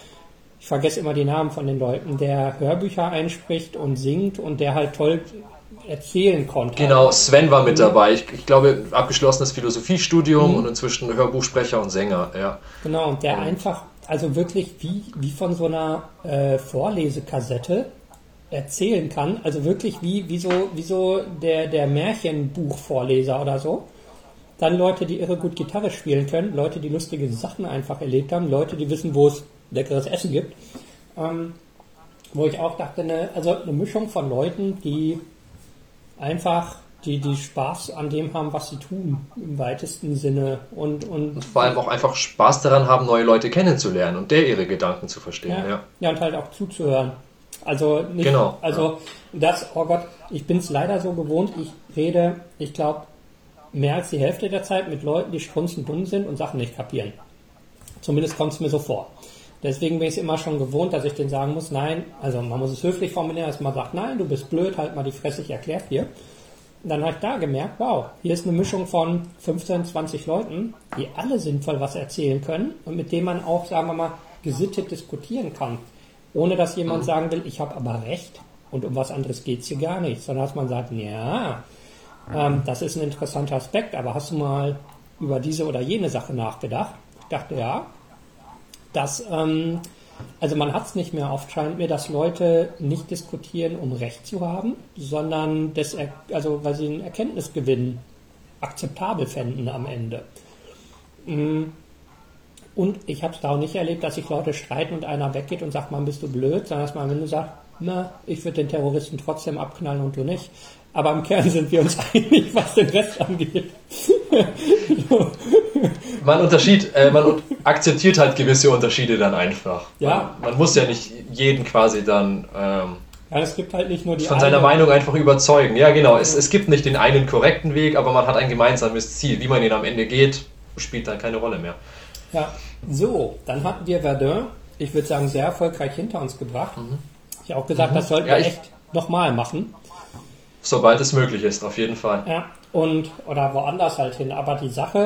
ich vergesse immer die Namen von den Leuten, der Hörbücher einspricht und singt und der halt toll erzählen konnte. Genau, Sven war mit dabei. Ich, ich glaube, abgeschlossenes Philosophiestudium mhm. und inzwischen Hörbuchsprecher und Sänger. Ja. Genau, und der mhm. einfach, also wirklich wie, wie von so einer äh, Vorlesekassette erzählen kann, also wirklich wie, wie so, wie so der, der Märchenbuchvorleser oder so. Dann Leute, die irre gut Gitarre spielen können, Leute, die lustige Sachen einfach erlebt haben, Leute, die wissen, wo es leckeres Essen gibt. Ähm, wo ich auch dachte, eine, also eine Mischung von Leuten, die einfach, die, die Spaß an dem haben, was sie tun, im weitesten Sinne. Und, und, und vor allem auch einfach Spaß daran haben, neue Leute kennenzulernen und der ihre Gedanken zu verstehen. Ja, ja. ja und halt auch zuzuhören. Also nicht, genau, also ja. das, oh Gott, ich bin es leider so gewohnt, ich rede, ich glaube, mehr als die Hälfte der Zeit mit Leuten, die strunzendumm sind und Sachen nicht kapieren. Zumindest kommt es mir so vor. Deswegen bin ich es immer schon gewohnt, dass ich denen sagen muss, nein, also man muss es höflich formulieren, dass man sagt, nein, du bist blöd, halt mal die Fresse, ich erkläre dir. Und dann habe ich da gemerkt, wow, hier ist eine Mischung von fünfzehn, zwanzig Leuten, die alle sinnvoll was erzählen können und mit denen man auch, sagen wir mal, gesittet diskutieren kann. Ohne dass jemand mhm. sagen will, ich habe aber recht und um was anderes geht es hier gar nicht, sondern dass man sagt, ja, ähm, das ist ein interessanter Aspekt, aber hast du mal über diese oder jene Sache nachgedacht? Ich dachte, ja, dass, ähm, also man hat es nicht mehr oft, scheint mir, dass Leute nicht diskutieren, um Recht zu haben, sondern das, er, also weil sie einen Erkenntnisgewinn akzeptabel fänden am Ende. Und ich habe es da auch nicht erlebt, dass sich Leute streiten und einer weggeht und sagt, man, bist du blöd, sondern dass man, wenn du sagst, na, ich würde den Terroristen trotzdem abknallen und du nicht. Aber im Kern sind wir uns einig, was den Rest angeht. so. Man unterschied, äh, man akzeptiert halt gewisse Unterschiede dann einfach. Ja. Man, man muss ja nicht jeden quasi dann ähm, ja, es gibt halt nicht nur die von eine. seiner Meinung einfach überzeugen. Ja, genau. Es, es gibt nicht den einen korrekten Weg, aber man hat ein gemeinsames Ziel. Wie man ihn am Ende geht, spielt dann keine Rolle mehr. Ja, so, dann hatten wir Verdun, ich würde sagen, sehr erfolgreich hinter uns gebracht. Mhm. Ich habe auch gesagt, mhm. das sollten ja, wir echt nochmal machen. Sobald es möglich ist, auf jeden Fall. Ja, und, oder woanders halt hin. Aber die Sache,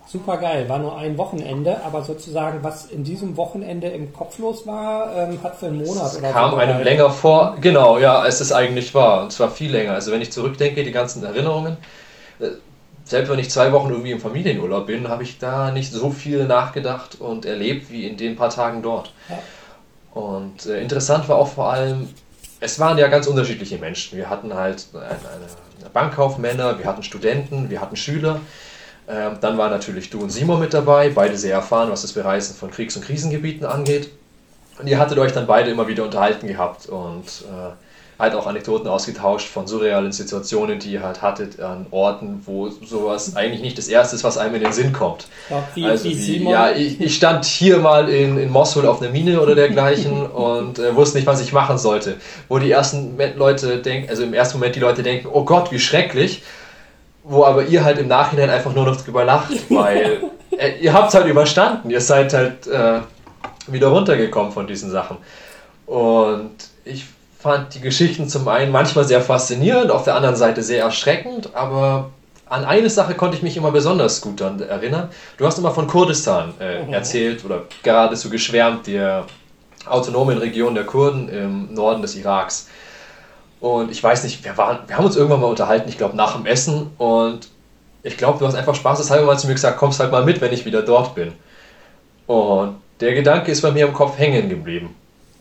Super geil, war nur ein Wochenende, aber sozusagen, was in diesem Wochenende im Kopf los war, ähm, hat für einen Monat Das oder kam so. einem länger vor, genau, ja, als es eigentlich war. Und zwar viel länger. Also wenn ich zurückdenke, die ganzen Erinnerungen, äh, selbst wenn ich zwei Wochen irgendwie im Familienurlaub bin, habe ich da nicht so viel nachgedacht und erlebt wie in den paar Tagen dort. Ja. Und äh, interessant war auch vor allem, es waren ja ganz unterschiedliche Menschen. Wir hatten halt eine, eine Bankkaufmänner, wir hatten Studenten, wir hatten Schüler. Ähm, dann waren natürlich du und Simon mit dabei, beide sehr erfahren, was das Bereisen von Kriegs- und Krisengebieten angeht. Und ihr hattet euch dann beide immer wieder unterhalten gehabt und äh, halt auch Anekdoten ausgetauscht von surrealen Situationen, die ihr halt hattet an Orten, wo sowas eigentlich nicht das Erste ist, was einem in den Sinn kommt. Ja, wie, also wie wie, Simon. ja, ich, ich stand hier mal in, in Mosul auf einer Mine oder dergleichen und äh, wusste nicht, was ich machen sollte. Wo die ersten Leute denken, also im ersten Moment die Leute denken, oh Gott, wie schrecklich. Wo aber ihr halt im Nachhinein einfach nur noch drüber lacht, weil äh, ihr habt es halt überstanden, ihr seid halt äh, wieder runtergekommen von diesen Sachen. Und ich fand die Geschichten zum einen manchmal sehr faszinierend, auf der anderen Seite sehr erschreckend, aber an eine Sache konnte ich mich immer besonders gut dann erinnern. Du hast immer von Kurdistan äh, mhm. erzählt oder geradezu geschwärmt, der autonomen Region der Kurden im Norden des Iraks. Und ich weiß nicht, wir, waren, wir haben uns irgendwann mal unterhalten, ich glaube nach dem Essen. Und ich glaube, du hast einfach spaßeshalber mal zu mir gesagt, kommst halt mal mit, wenn ich wieder dort bin. Und der Gedanke ist bei mir im Kopf hängen geblieben.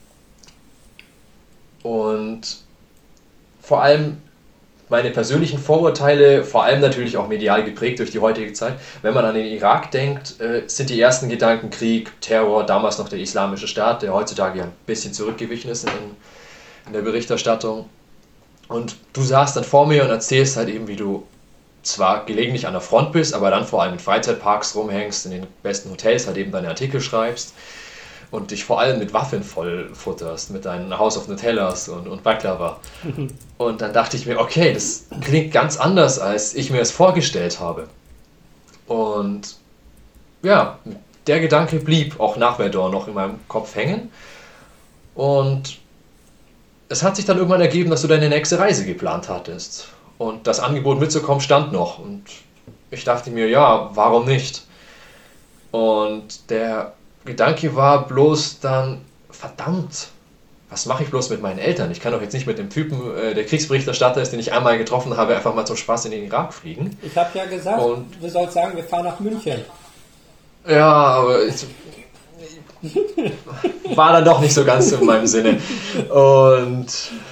Und vor allem meine persönlichen Vorurteile, vor allem natürlich auch medial geprägt durch die heutige Zeit, wenn man an den Irak denkt, äh, sind die ersten Gedanken Krieg, Terror, damals noch der Islamische Staat, der heutzutage ja ein bisschen zurückgewichen ist in, in der Berichterstattung. Und du saßt dann vor mir und erzählst halt eben, wie du zwar gelegentlich an der Front bist, aber dann vor allem in Freizeitparks rumhängst, in den besten Hotels halt eben deine Artikel schreibst und dich vor allem mit Waffen voll futterst, mit deinen House of Nutellas und, und Baklava. Und dann dachte ich mir, okay, das klingt ganz anders, als ich mir es vorgestellt habe. Und ja, der Gedanke blieb auch nach Verdun noch in meinem Kopf hängen. Und es hat sich dann irgendwann ergeben, dass du deine nächste Reise geplant hattest. Und das Angebot mitzukommen stand noch. Und ich dachte mir, ja, warum nicht? Und der Gedanke war bloß dann, verdammt, was mache ich bloß mit meinen Eltern? Ich kann doch jetzt nicht mit dem Typen, äh, der Kriegsberichterstatter ist, den ich einmal getroffen habe, einfach mal zum Spaß in den Irak fliegen. Ich habe ja gesagt, Und du sollst sagen, wir fahren nach München. Ja, aber ich, war dann doch nicht so ganz in meinem Sinne. Und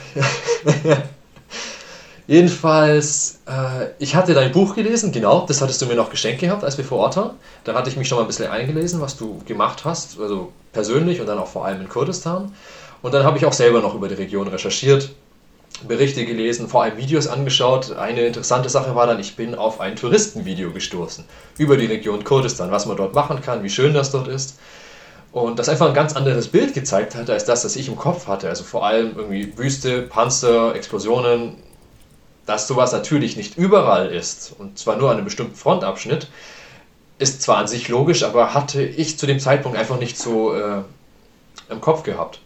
jedenfalls, äh, ich hatte dein Buch gelesen, genau, das hattest du mir noch geschenkt gehabt, als wir vor Ort waren. Da hatte ich mich schon mal ein bisschen eingelesen, was du gemacht hast, also persönlich und dann auch vor allem in Kurdistan. Und dann habe ich auch selber noch über die Region recherchiert, Berichte gelesen, vor allem Videos angeschaut. Eine interessante Sache war dann, ich bin auf ein Touristenvideo gestoßen über die Region Kurdistan, was man dort machen kann, wie schön das dort ist. Und das einfach ein ganz anderes Bild gezeigt hatte, als das, das ich im Kopf hatte. Also vor allem irgendwie Wüste, Panzer, Explosionen, dass sowas natürlich nicht überall ist und zwar nur an einem bestimmten Frontabschnitt, ist zwar an sich logisch, aber hatte ich zu dem Zeitpunkt einfach nicht so äh, im Kopf gehabt.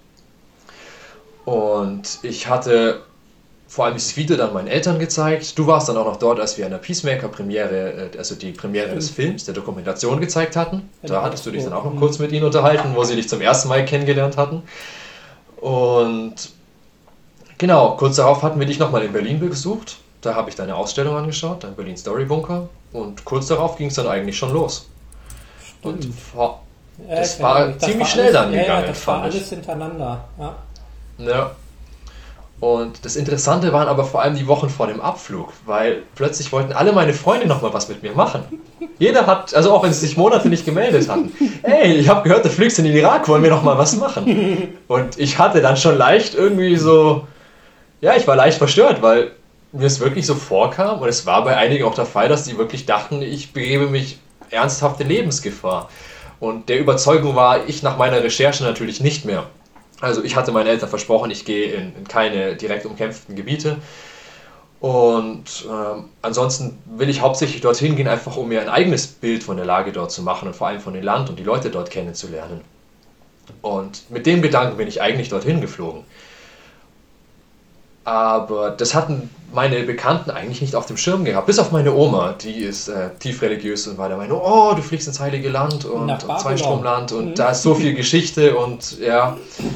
Und ich hatte vor allem dieses Video dann meinen Eltern gezeigt. Du warst dann auch noch dort, als wir an der Peacemaker-Premiere, also die Premiere des Films, der Dokumentation gezeigt hatten. Da hattest du dich dann auch noch kurz mit ihnen unterhalten, wo sie dich zum ersten Mal kennengelernt hatten. Und genau, kurz darauf hatten wir dich nochmal in Berlin besucht. Da habe ich deine Ausstellung angeschaut, dein Berlin Story Bunker. Und kurz darauf ging es dann eigentlich schon los. Stimmt. Und vor, ja, das war das ziemlich war schnell alles, dann ja, gegangen, ja, das war fand alles ich. hintereinander. Ja. Ja. Und das Interessante waren aber vor allem die Wochen vor dem Abflug, weil plötzlich wollten alle meine Freunde nochmal was mit mir machen. Jeder hat, also auch wenn sie sich Monate nicht gemeldet hatten, hey, ich habe gehört, du fliegst in den Irak, wollen wir nochmal was machen? Und ich hatte dann schon leicht irgendwie so, ja, ich war leicht verstört, weil mir es wirklich so vorkam und es war bei einigen auch der Fall, dass die wirklich dachten, ich begebe mich ernsthafte Lebensgefahr. Und der Überzeugung war ich nach meiner Recherche natürlich nicht mehr. Also ich hatte meinen Eltern versprochen, ich gehe in, in keine direkt umkämpften Gebiete. Und ähm, ansonsten will ich hauptsächlich dorthin gehen, einfach um mir ein eigenes Bild von der Lage dort zu machen und vor allem von dem Land und die Leute dort kennenzulernen. Und mit dem Gedanken bin ich eigentlich dorthin geflogen. Aber das hatten meine Bekannten eigentlich nicht auf dem Schirm gehabt. Bis auf meine Oma, die ist äh, tief religiös und war der Meinung, oh, du fliegst ins Heilige Land und, und Zweistromland und mhm. da ist so viel Geschichte und ja,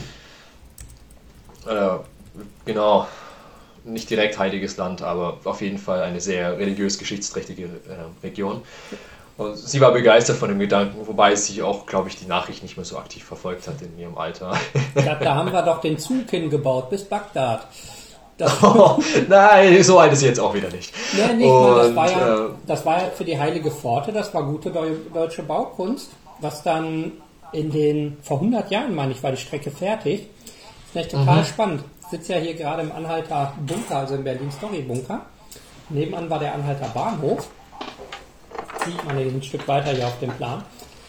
äh, genau, nicht direkt heiliges Land, aber auf jeden Fall eine sehr religiös-geschichtsträchtige äh, Region. Und sie war begeistert von dem Gedanken, wobei sie auch, glaube ich, die Nachricht nicht mehr so aktiv verfolgt hat in ihrem Alter. Ja, da haben wir doch den Zug hingebaut bis Bagdad. Oh, nein, so alt ist sie jetzt auch wieder nicht. Nee, nicht mal, das, war ja, äh, das war ja für die Heilige Pforte, das war gute deutsche Baukunst, was dann in den, vor hundert Jahren, meine ich, war die Strecke fertig. Das ist echt total mhm. spannend. Ich sitze ja hier gerade im Anhalter Bunker, also im Berlin Story Bunker. Nebenan war der Anhalter Bahnhof. Sieht man ein Stück weiter hier auf dem Plan.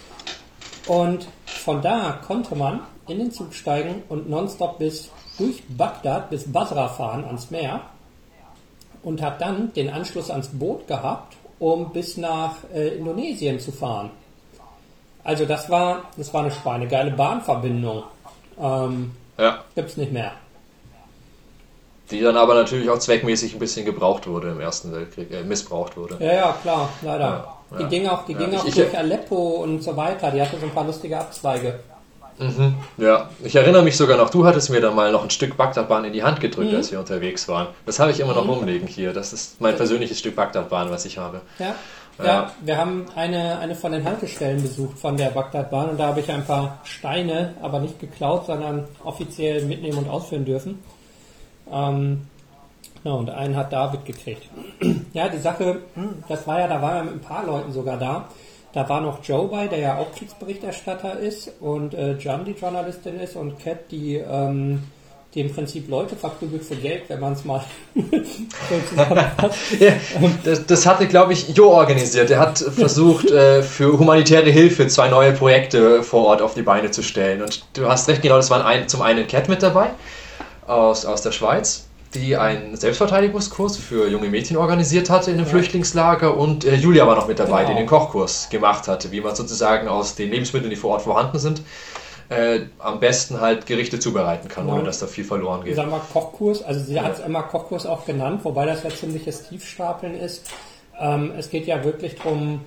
Und von da konnte man in den Zug steigen und nonstop bis durch Bagdad bis Basra fahren ans Meer und hat dann den Anschluss ans Boot gehabt, um bis nach äh, Indonesien zu fahren. Also das war, das war eine schweinegeile Bahnverbindung. Ähm, ja. Gibt's nicht mehr. Die dann aber natürlich auch zweckmäßig ein bisschen gebraucht wurde im Ersten Weltkrieg, äh, missbraucht wurde. Ja, ja, klar, leider. Ja, die ja. ging auch, die ja, ging ich, auch ich, durch Aleppo und so weiter. Die hatte so ein paar lustige Abzweige. Mhm, ja, ich erinnere mich sogar noch, du hattest mir da mal noch ein Stück Bagdadbahn in die Hand gedrückt, mhm. als wir unterwegs waren. Das habe ich immer noch mhm. rumliegen hier. Das ist mein persönliches Stück Bagdadbahn, was ich habe. Ja, ja. ja wir haben eine, eine von den Haltestellen besucht von der Bagdadbahn und da habe ich ein paar Steine, aber nicht geklaut, sondern offiziell mitnehmen und ausführen dürfen. Ähm, ja, und einen hat David gekriegt. Ja, die Sache, das war ja, da waren wir mit ein paar Leuten sogar da. Da war noch Joe bei, der ja auch Kriegsberichterstatter ist und äh, Jan, die Journalistin ist und Kat, die, ähm, die im Prinzip Leute verprügelt für Geld, wenn man es mal so zusammenfasst. Ja, das, das hatte, glaube ich, Jo organisiert. Er hat versucht, äh, für humanitäre Hilfe zwei neue Projekte vor Ort auf die Beine zu stellen. Und du hast recht, genau, das waren ein, zum einen Kat mit dabei, aus, aus der Schweiz, die einen Selbstverteidigungskurs für junge Mädchen organisiert hatte in einem ja. Flüchtlingslager und äh, Julia war noch mit dabei, genau. die den Kochkurs gemacht hatte, wie man sozusagen aus den Lebensmitteln, die vor Ort vorhanden sind, äh, am besten halt Gerichte zubereiten kann, genau. ohne dass da viel verloren geht. Sagen wir Kochkurs, also sie ja. hat es immer Kochkurs auch genannt, wobei das ja ziemliches Tiefstapeln ist. Ähm, es geht ja wirklich darum,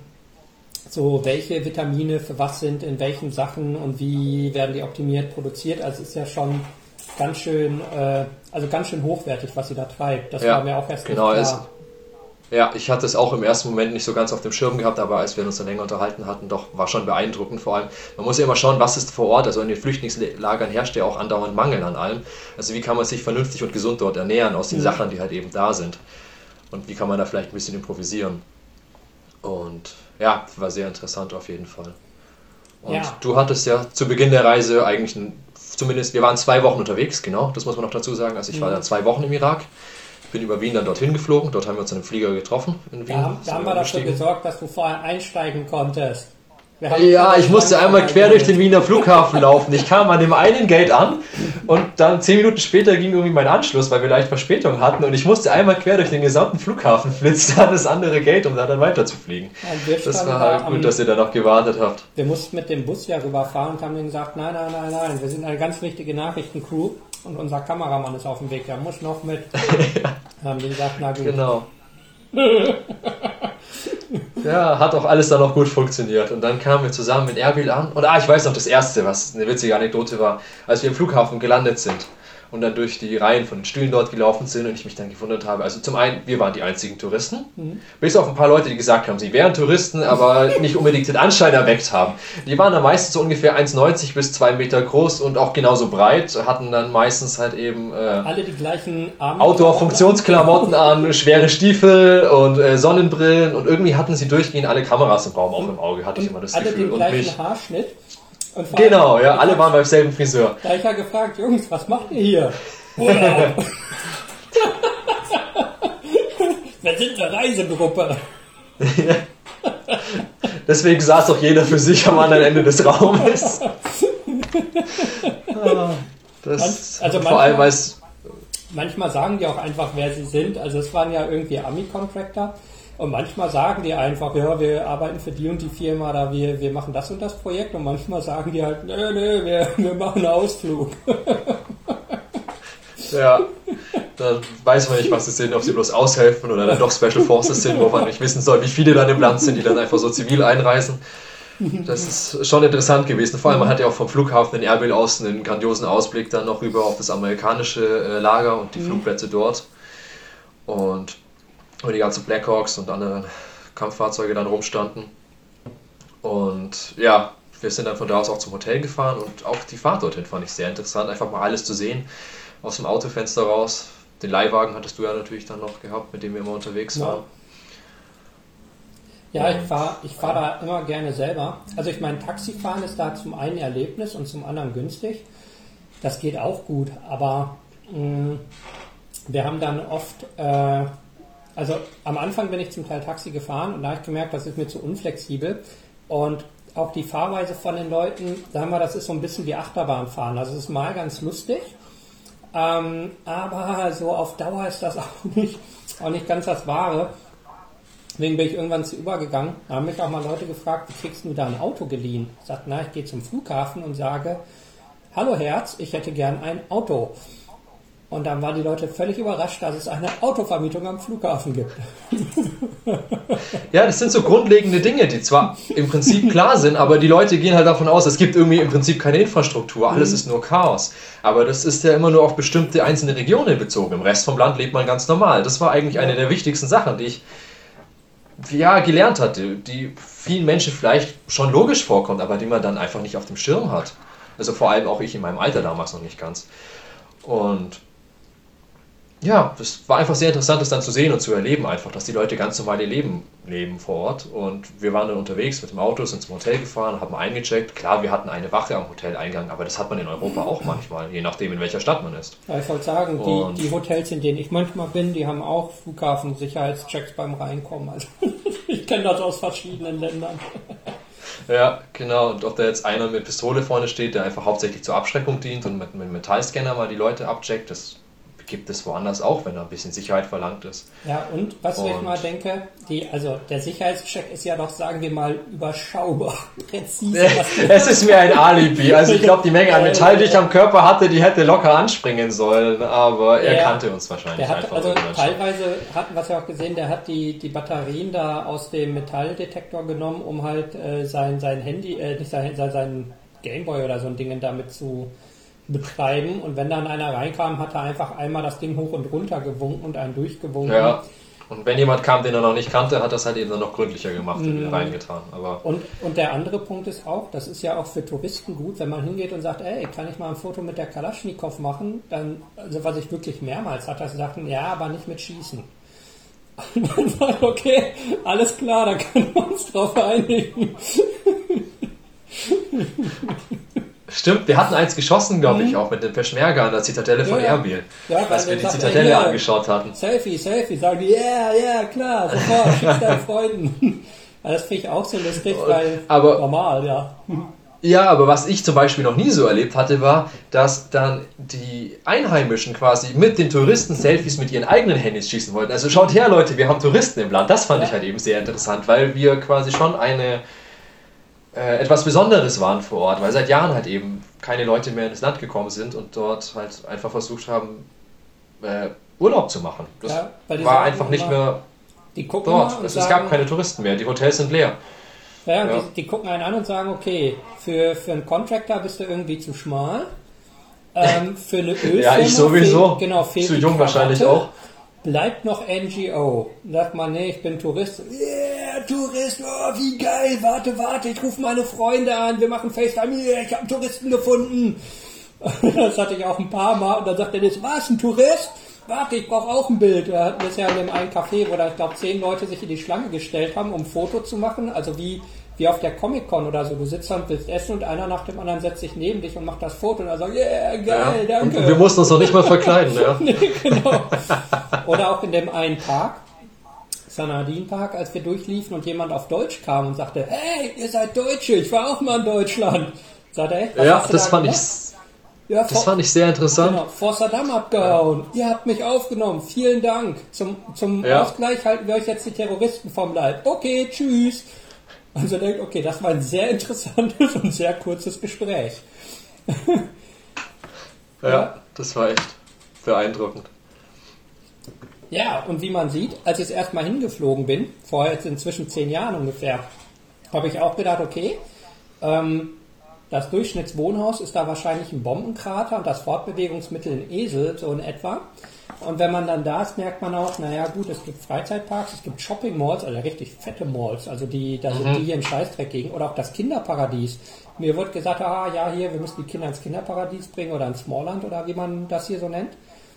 so welche Vitamine für was sind, in welchen Sachen und wie werden die optimiert produziert, also es ist ja schon ganz schön, äh, also ganz schön hochwertig, was sie da treibt. Das ja, war mir auch erst genau, nicht klar. Es, ja, ich hatte es auch im ersten Moment nicht so ganz auf dem Schirm gehabt, aber als wir uns dann länger unterhalten hatten, doch, war schon beeindruckend. Vor allem, man muss ja immer schauen, was ist vor Ort. Also in den Flüchtlingslagern herrscht ja auch andauernd Mangel an allem. Also wie kann man sich vernünftig und gesund dort ernähren aus den mhm. Sachen, die halt eben da sind. Und wie kann man da vielleicht ein bisschen improvisieren. Und ja, war sehr interessant auf jeden Fall. Und ja. du hattest ja zu Beginn der Reise eigentlich ein Zumindest, wir waren zwei Wochen unterwegs, genau, das muss man noch dazu sagen. Also ich war dann zwei Wochen im Irak, bin über Wien dann dorthin geflogen, dort haben wir uns in einem Flieger getroffen in Wien. Da, da haben wir dafür gesorgt, dass du vorher einsteigen konntest. Ja, ich musste einmal quer durch den Wiener Flughafen laufen. Ich kam an dem einen Gate an und dann zehn Minuten später ging irgendwie mein Anschluss, weil wir leicht Verspätung hatten und ich musste einmal quer durch den gesamten Flughafen flitzen an das andere Gate, um da dann weiter zu fliegen. Ja, das war halt gut, am, dass ihr da noch gewartet habt. Wir mussten mit dem Bus ja rüberfahren und haben denen gesagt, nein, nein, nein, nein, wir sind eine ganz wichtige Nachrichtencrew und unser Kameramann ist auf dem Weg, der muss noch mit. Ja. Haben die gesagt, na gut. Genau. Ja, hat auch alles dann noch gut funktioniert. Und dann kamen wir zusammen mit Erbil an. Und ah, ich weiß noch das Erste, was eine witzige Anekdote war, als wir im Flughafen gelandet sind und dann durch die Reihen von den Stühlen dort gelaufen sind und ich mich dann gewundert habe. Also zum einen, wir waren die einzigen Touristen, mhm. bis auf ein paar Leute, die gesagt haben, sie wären Touristen, aber nicht unbedingt den Anschein erweckt haben. Die waren dann meistens so ungefähr eins neunzig bis zwei Meter groß und auch genauso breit, hatten dann meistens halt eben äh, alle die gleichen Outdoor-Funktionsklamotten an, schwere Stiefel und äh, Sonnenbrillen und irgendwie hatten sie durchgehend alle Kameras im Raum, auch im Auge, hatte ich immer das alle Gefühl. Den und gleichen mich, Haarschnitt. Und genau, ja, alle waren beim selben Friseur. Da habe ich ja gefragt, Jungs, was macht ihr hier? Urlaub. Wir sind eine Reisegruppe. Ja. Deswegen saß doch jeder für sich am anderen Ende des Raumes. Das, also vor allem, weil es manchmal sagen die auch einfach, wer sie sind. Also es waren ja irgendwie Ami-Contractor. Und manchmal sagen die einfach, ja, wir arbeiten für die und die Firma, da wir, wir machen das und das Projekt. Und manchmal sagen die halt, nö, nö, wir, wir machen einen Ausflug. Ja, dann weiß man nicht, was sie sind, ob sie bloß aushelfen oder dann doch Special Forces sind, wo man nicht wissen soll, wie viele dann im Land sind, die dann einfach so zivil einreisen. Das ist schon interessant gewesen. Vor allem, man hat ja auch vom Flughafen in Erbil aus einen grandiosen Ausblick dann noch rüber auf das amerikanische äh, Lager und die mhm. Flugplätze dort. Und wo die ganzen Blackhawks und anderen Kampffahrzeuge dann rumstanden. Und ja, wir sind dann von da aus auch zum Hotel gefahren und auch die Fahrt dorthin fand ich sehr interessant. Einfach mal alles zu sehen, aus dem Autofenster raus. Den Leihwagen hattest du ja natürlich dann noch gehabt, mit dem wir immer unterwegs ja. waren. Ja, ich fahre ich fahr da immer gerne selber. Also ich meine, Taxifahren ist da zum einen Erlebnis und zum anderen günstig. Das geht auch gut, aber mh, wir haben dann oft, äh, also am Anfang bin ich zum Teil Taxi gefahren und da habe ich gemerkt, das ist mir zu unflexibel. Und auch die Fahrweise von den Leuten, sagen wir, das ist so ein bisschen wie Achterbahnfahren. Also es ist mal ganz lustig, ähm, aber so auf Dauer ist das auch nicht, auch nicht ganz das Wahre. Deswegen bin ich irgendwann zu übergegangen. Da haben mich auch mal Leute gefragt, wie kriegst du da ein Auto geliehen? Ich sagte, na, ich gehe zum Flughafen und sage, hallo Herz, ich hätte gern ein Auto. Und dann waren die Leute völlig überrascht, dass es eine Autovermietung am Flughafen gibt. Ja, das sind so grundlegende Dinge, die zwar im Prinzip klar sind, aber die Leute gehen halt davon aus, es gibt irgendwie im Prinzip keine Infrastruktur, alles mhm. ist nur Chaos. Aber das ist ja immer nur auf bestimmte einzelne Regionen bezogen. Im Rest vom Land lebt man ganz normal. Das war eigentlich eine der wichtigsten Sachen, die ich ja, gelernt hatte, die vielen Menschen vielleicht schon logisch vorkommt, aber die man dann einfach nicht auf dem Schirm hat. Also vor allem auch ich in meinem Alter damals noch nicht ganz. Und ja, es war einfach sehr interessant, das dann zu sehen und zu erleben einfach, dass die Leute ganz normal ihr Leben leben vor Ort. Und wir waren dann unterwegs mit dem Auto, sind zum Hotel gefahren, haben eingecheckt. Klar, wir hatten eine Wache am Hoteleingang, aber das hat man in Europa auch manchmal, je nachdem, in welcher Stadt man ist. Ja, ich wollte sagen, die, die Hotels, in denen ich manchmal bin, die haben auch Flughafensicherheitschecks beim Reinkommen. Also ich kenne das aus verschiedenen Ländern. Ja, genau. Und ob da jetzt einer mit Pistole vorne steht, der einfach hauptsächlich zur Abschreckung dient und mit einem Metallscanner mal die Leute abcheckt, das gibt es woanders auch, wenn da ein bisschen Sicherheit verlangt ist. Ja, und was und ich mal denke, die, also der Sicherheitscheck ist ja doch, sagen wir mal, überschaubar, präzise. Es ist mir ein Alibi. Also ich glaube, die Menge an Metall, die ich am Körper hatte, die hätte locker anspringen sollen, aber er ja, kannte uns wahrscheinlich der hat, einfach. Also teilweise hatten wir es ja auch gesehen, der hat die, die Batterien da aus dem Metalldetektor genommen, um halt äh, sein, sein Handy, äh, nicht sein, sein Gameboy oder so ein Ding damit zu betreiben, und wenn dann einer reinkam, hat er einfach einmal das Ding hoch und runter gewunken und einen durchgewunken. Ja, und wenn jemand kam, den er noch nicht kannte, hat das halt eben dann noch gründlicher gemacht und wieder reingetan. Aber und, und der andere Punkt ist auch, das ist ja auch für Touristen gut, wenn man hingeht und sagt, ey, kann ich mal ein Foto mit der Kalaschnikow machen? Dann, also was ich wirklich mehrmals hatte, dass sie sagten, ja, aber nicht mit Schießen. Und dann sagt, okay, alles klar, da können wir uns drauf einigen. Stimmt, wir hatten eins geschossen, glaube ich, auch mit dem Peschmerga an der Zitadelle von ja, Erbil. Ja, als wir die Zitadelle ja, angeschaut hatten. Selfie, Selfie, sagen die, ja, yeah, ja, yeah, klar, sofort, schick deinen Freunden. Das finde ich auch so lustig, weil aber, normal, ja. Ja, aber was ich zum Beispiel noch nie so erlebt hatte, war, dass dann die Einheimischen quasi mit den Touristen Selfies mit ihren eigenen Handys schießen wollten. Also schaut her, Leute, wir haben Touristen im Land. Das fand ja. ich halt eben sehr interessant, weil wir quasi schon eine äh, etwas Besonderes waren vor Ort, weil seit Jahren halt eben keine Leute mehr ins Land gekommen sind und dort halt einfach versucht haben, äh, Urlaub zu machen. Das ja, war einfach nicht mehr die gucken dort. Es, sagen, es gab keine Touristen mehr, die Hotels sind leer. Ja, ja. Die, die gucken einen an und sagen, okay, für, für einen Contractor bist du irgendwie zu schmal. Ähm, für eine Ölfirma, ja, ich sowieso. Fehl, genau, fehlt zu jung wahrscheinlich auch. Bleibt noch N G O. Sagt man, nee, ich bin Tourist. Yeah, Tourist, oh, wie geil, warte, warte, ich rufe meine Freunde an, wir machen FaceTime, yeah, ich habe einen Touristen gefunden. Das hatte ich auch ein paar Mal und dann sagt er, das war's, ein Tourist? Warte, ich brauche auch ein Bild. Wir hatten das ja in dem einen Café, wo da, ich glaube, zehn Leute sich in die Schlange gestellt haben, um ein Foto zu machen. Also wie, wie auf der Comic-Con oder so. Du sitzt da und willst essen und einer nach dem anderen setzt sich neben dich und macht das Foto und er sagt, yeah, geil, ja, danke. Und wir mussten uns noch nicht mal verkleiden, ja. Nee, genau. Oder auch in dem einen Park, Sanadin Park, als wir durchliefen und jemand auf Deutsch kam und sagte, hey, ihr seid Deutsche, ich war auch mal in Deutschland. Sagt er, was ja, hast du das da fand gemacht? ich... Ja, das vor, fand ich sehr interessant. Genau, vor Saddam abgehauen. Ihr habt mich aufgenommen. Vielen Dank. Zum, zum ja. Ausgleich halten wir euch jetzt die Terroristen vom Leib. Okay, tschüss. Also denkt, okay, das war ein sehr interessantes und sehr kurzes Gespräch. ja, ja, das war echt beeindruckend. Ja, und wie man sieht, als ich jetzt erstmal hingeflogen bin, vor jetzt inzwischen zehn Jahren ungefähr, habe ich auch gedacht, okay, ähm, das Durchschnittswohnhaus ist da wahrscheinlich ein Bombenkrater und das Fortbewegungsmittel ein Esel, so in etwa. Und wenn man dann da ist, merkt man auch, naja gut, es gibt Freizeitparks, es gibt Shopping-Malls, also richtig fette Malls, also die, da sind Mhm. die hier in Scheißdreck gegen, oder auch das Kinderparadies. Mir wird gesagt, ah ja, hier, wir müssen die Kinder ins Kinderparadies bringen oder ins Smallland oder wie man das hier so nennt.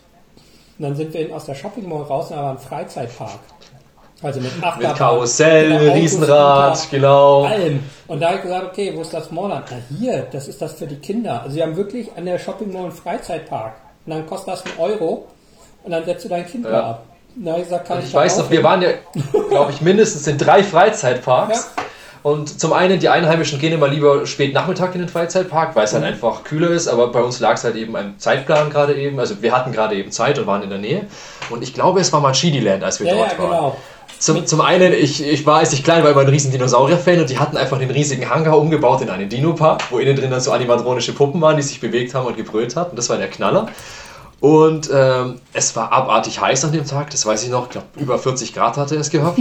Und dann sind wir aus der Shopping Mall raus und da war ein Freizeitpark. Also mit Achterbahn, Mit Karussell, genau, Riesenrad, Autoscooter, genau. allem. Und da habe ich gesagt, okay, wo ist das Smallland? Na hier, das ist das für die Kinder. Also sie haben wirklich an der Shopping Mall einen Freizeitpark. Und dann kostet das einen Euro und dann setzt du dein Kind Ja. da ab. Und da habe ich gesagt, kann Und ich, ich da weiß noch, wir aufhören? waren ja, glaube ich, mindestens in drei Freizeitparks. Ja. Und zum einen, die Einheimischen gehen immer lieber spät Nachmittag in den Freizeitpark, weil es halt Mhm. einfach kühler ist, aber bei uns lag es halt eben am Zeitplan gerade eben, also wir hatten gerade eben Zeit und waren in der Nähe. Und ich glaube, es war Machiniland, als wir Ja, dort ja, waren. genau. Zum, zum einen, ich, ich war, als ich klein war, immer ein riesen Dinosaurier-Fan und die hatten einfach den riesigen Hangar umgebaut in einen Dino-Park, wo innen drin dann so animatronische Puppen waren, die sich bewegt haben und gebrüllt haben. Und das war der Knaller. Und ähm, es war abartig heiß an dem Tag, das weiß ich noch, ich glaube über vierzig Grad hatte es gehabt.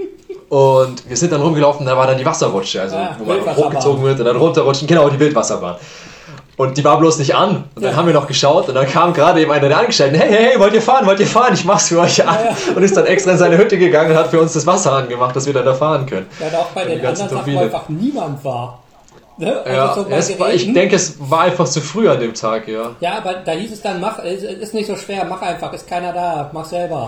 Und wir sind dann rumgelaufen, da war dann die Wasserrutsche, also Ah, wo man Wildwasserbahn. hochgezogen wird und dann runterrutschen, genau, die Wildwasserbahn. Und die war bloß nicht an. Und dann Ja. haben wir noch geschaut und dann kam gerade eben einer, der angestellt, hey, hey, hey, wollt ihr fahren, wollt ihr fahren, ich mach's für euch an. Ja, ja. Und ist dann extra in seine Hütte gegangen und hat für uns das Wasser angemacht, dass wir dann da fahren können. Ja, und auch bei Und den die ganzen anderen Sachen, wo Turbinen. einfach niemand war. Ne? Also Ja, so bei es war, ich Geräten. denke, es war einfach zu früh an dem Tag, ja. Ja, aber da hieß es dann, mach, es ist nicht so schwer, mach einfach, ist keiner da, mach selber.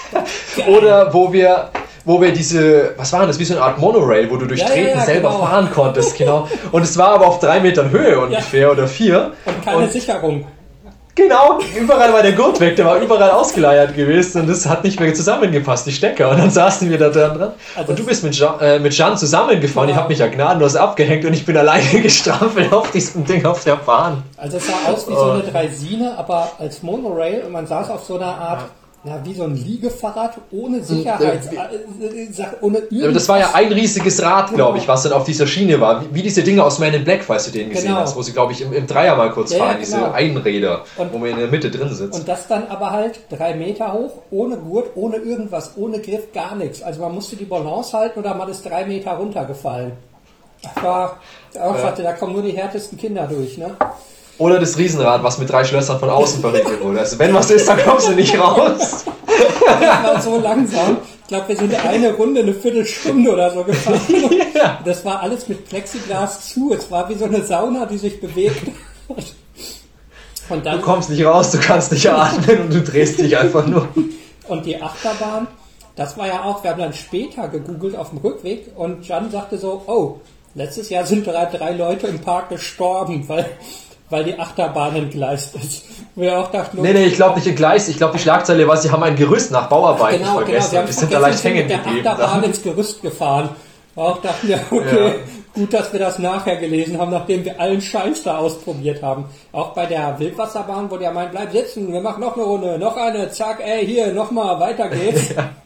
Oder wo wir, wo wir diese, was war das, wie so eine Art Monorail, wo du durch Ja, ja, Treten ja, selber genau. fahren konntest, genau. Und es war aber auf drei Metern Höhe ungefähr oder vier. Und keine Sicherung. Genau, überall war der Gurt weg, der war überall ausgeleiert gewesen und das hat nicht mehr zusammengepasst, die Stecker. Und dann saßen wir da dran. Also Und du bist mit Jean, äh, mit Jean zusammengefahren, Ja. ich habe mich ja gnadenlos abgehängt und ich bin alleine gestrampelt auf diesem Ding auf der Bahn. Also es sah aus wie so eine Draisine, aber als Monorail und man saß auf so einer Art, na, wie so ein Liegefahrrad ohne Sicherheits... äh, äh, Sach- ohne Aber irgendwas. das war ja ein riesiges Rad, glaube ich, was dann auf dieser Schiene war. Wie, wie diese Dinge aus Man in Black, falls du den gesehen Genau. hast, wo sie, glaube ich, im, im Dreier mal kurz Ja, ja, fahren, diese genau. Einräder, Und- wo man in der Mitte drin sitzt. Und das dann aber halt drei Meter hoch, ohne Gurt, ohne irgendwas, ohne Griff, gar nichts. Also man musste die Balance halten oder man ist drei Meter runtergefallen. Das war, auch Ja. hatte, da kommen nur die härtesten Kinder durch, ne? Oder das Riesenrad, was mit drei Schlössern von außen verriegelt wurde. Also wenn was ist, dann kommst du nicht raus. Das war so langsam. Ich glaube, wir sind eine Runde, eine Viertelstunde oder so gefahren. Ja. Das war alles mit Plexiglas zu. Es war wie so eine Sauna, die sich bewegt. Und Du dann kommst nicht raus, du kannst nicht atmen und du drehst dich einfach nur. und die Achterbahn, das war ja auch, wir haben dann später gegoogelt auf dem Rückweg und Jan sagte so, oh, letztes Jahr sind drei, drei Leute im Park gestorben, weil, weil die Achterbahn entgleist ist. Wir auch dachten, Nee, nee, ich glaube nicht in Gleis. Ich glaube, die Schlagzeile war, sie haben ein Gerüst nach Bauarbeiten genau, genau, vergessen. sie haben wir sind da vergessen, leicht sind hängen mit der geblieben. Achterbahn Da. ins Gerüst gefahren. Wir auch dachten, ja, okay, Ja. gut, dass wir das nachher gelesen haben, nachdem wir allen Scheiß da ausprobiert haben. Auch bei der Wildwasserbahn, wo der meint, bleib sitzen, wir machen noch eine Runde, noch eine, zack, ey, hier, nochmal, weiter geht's.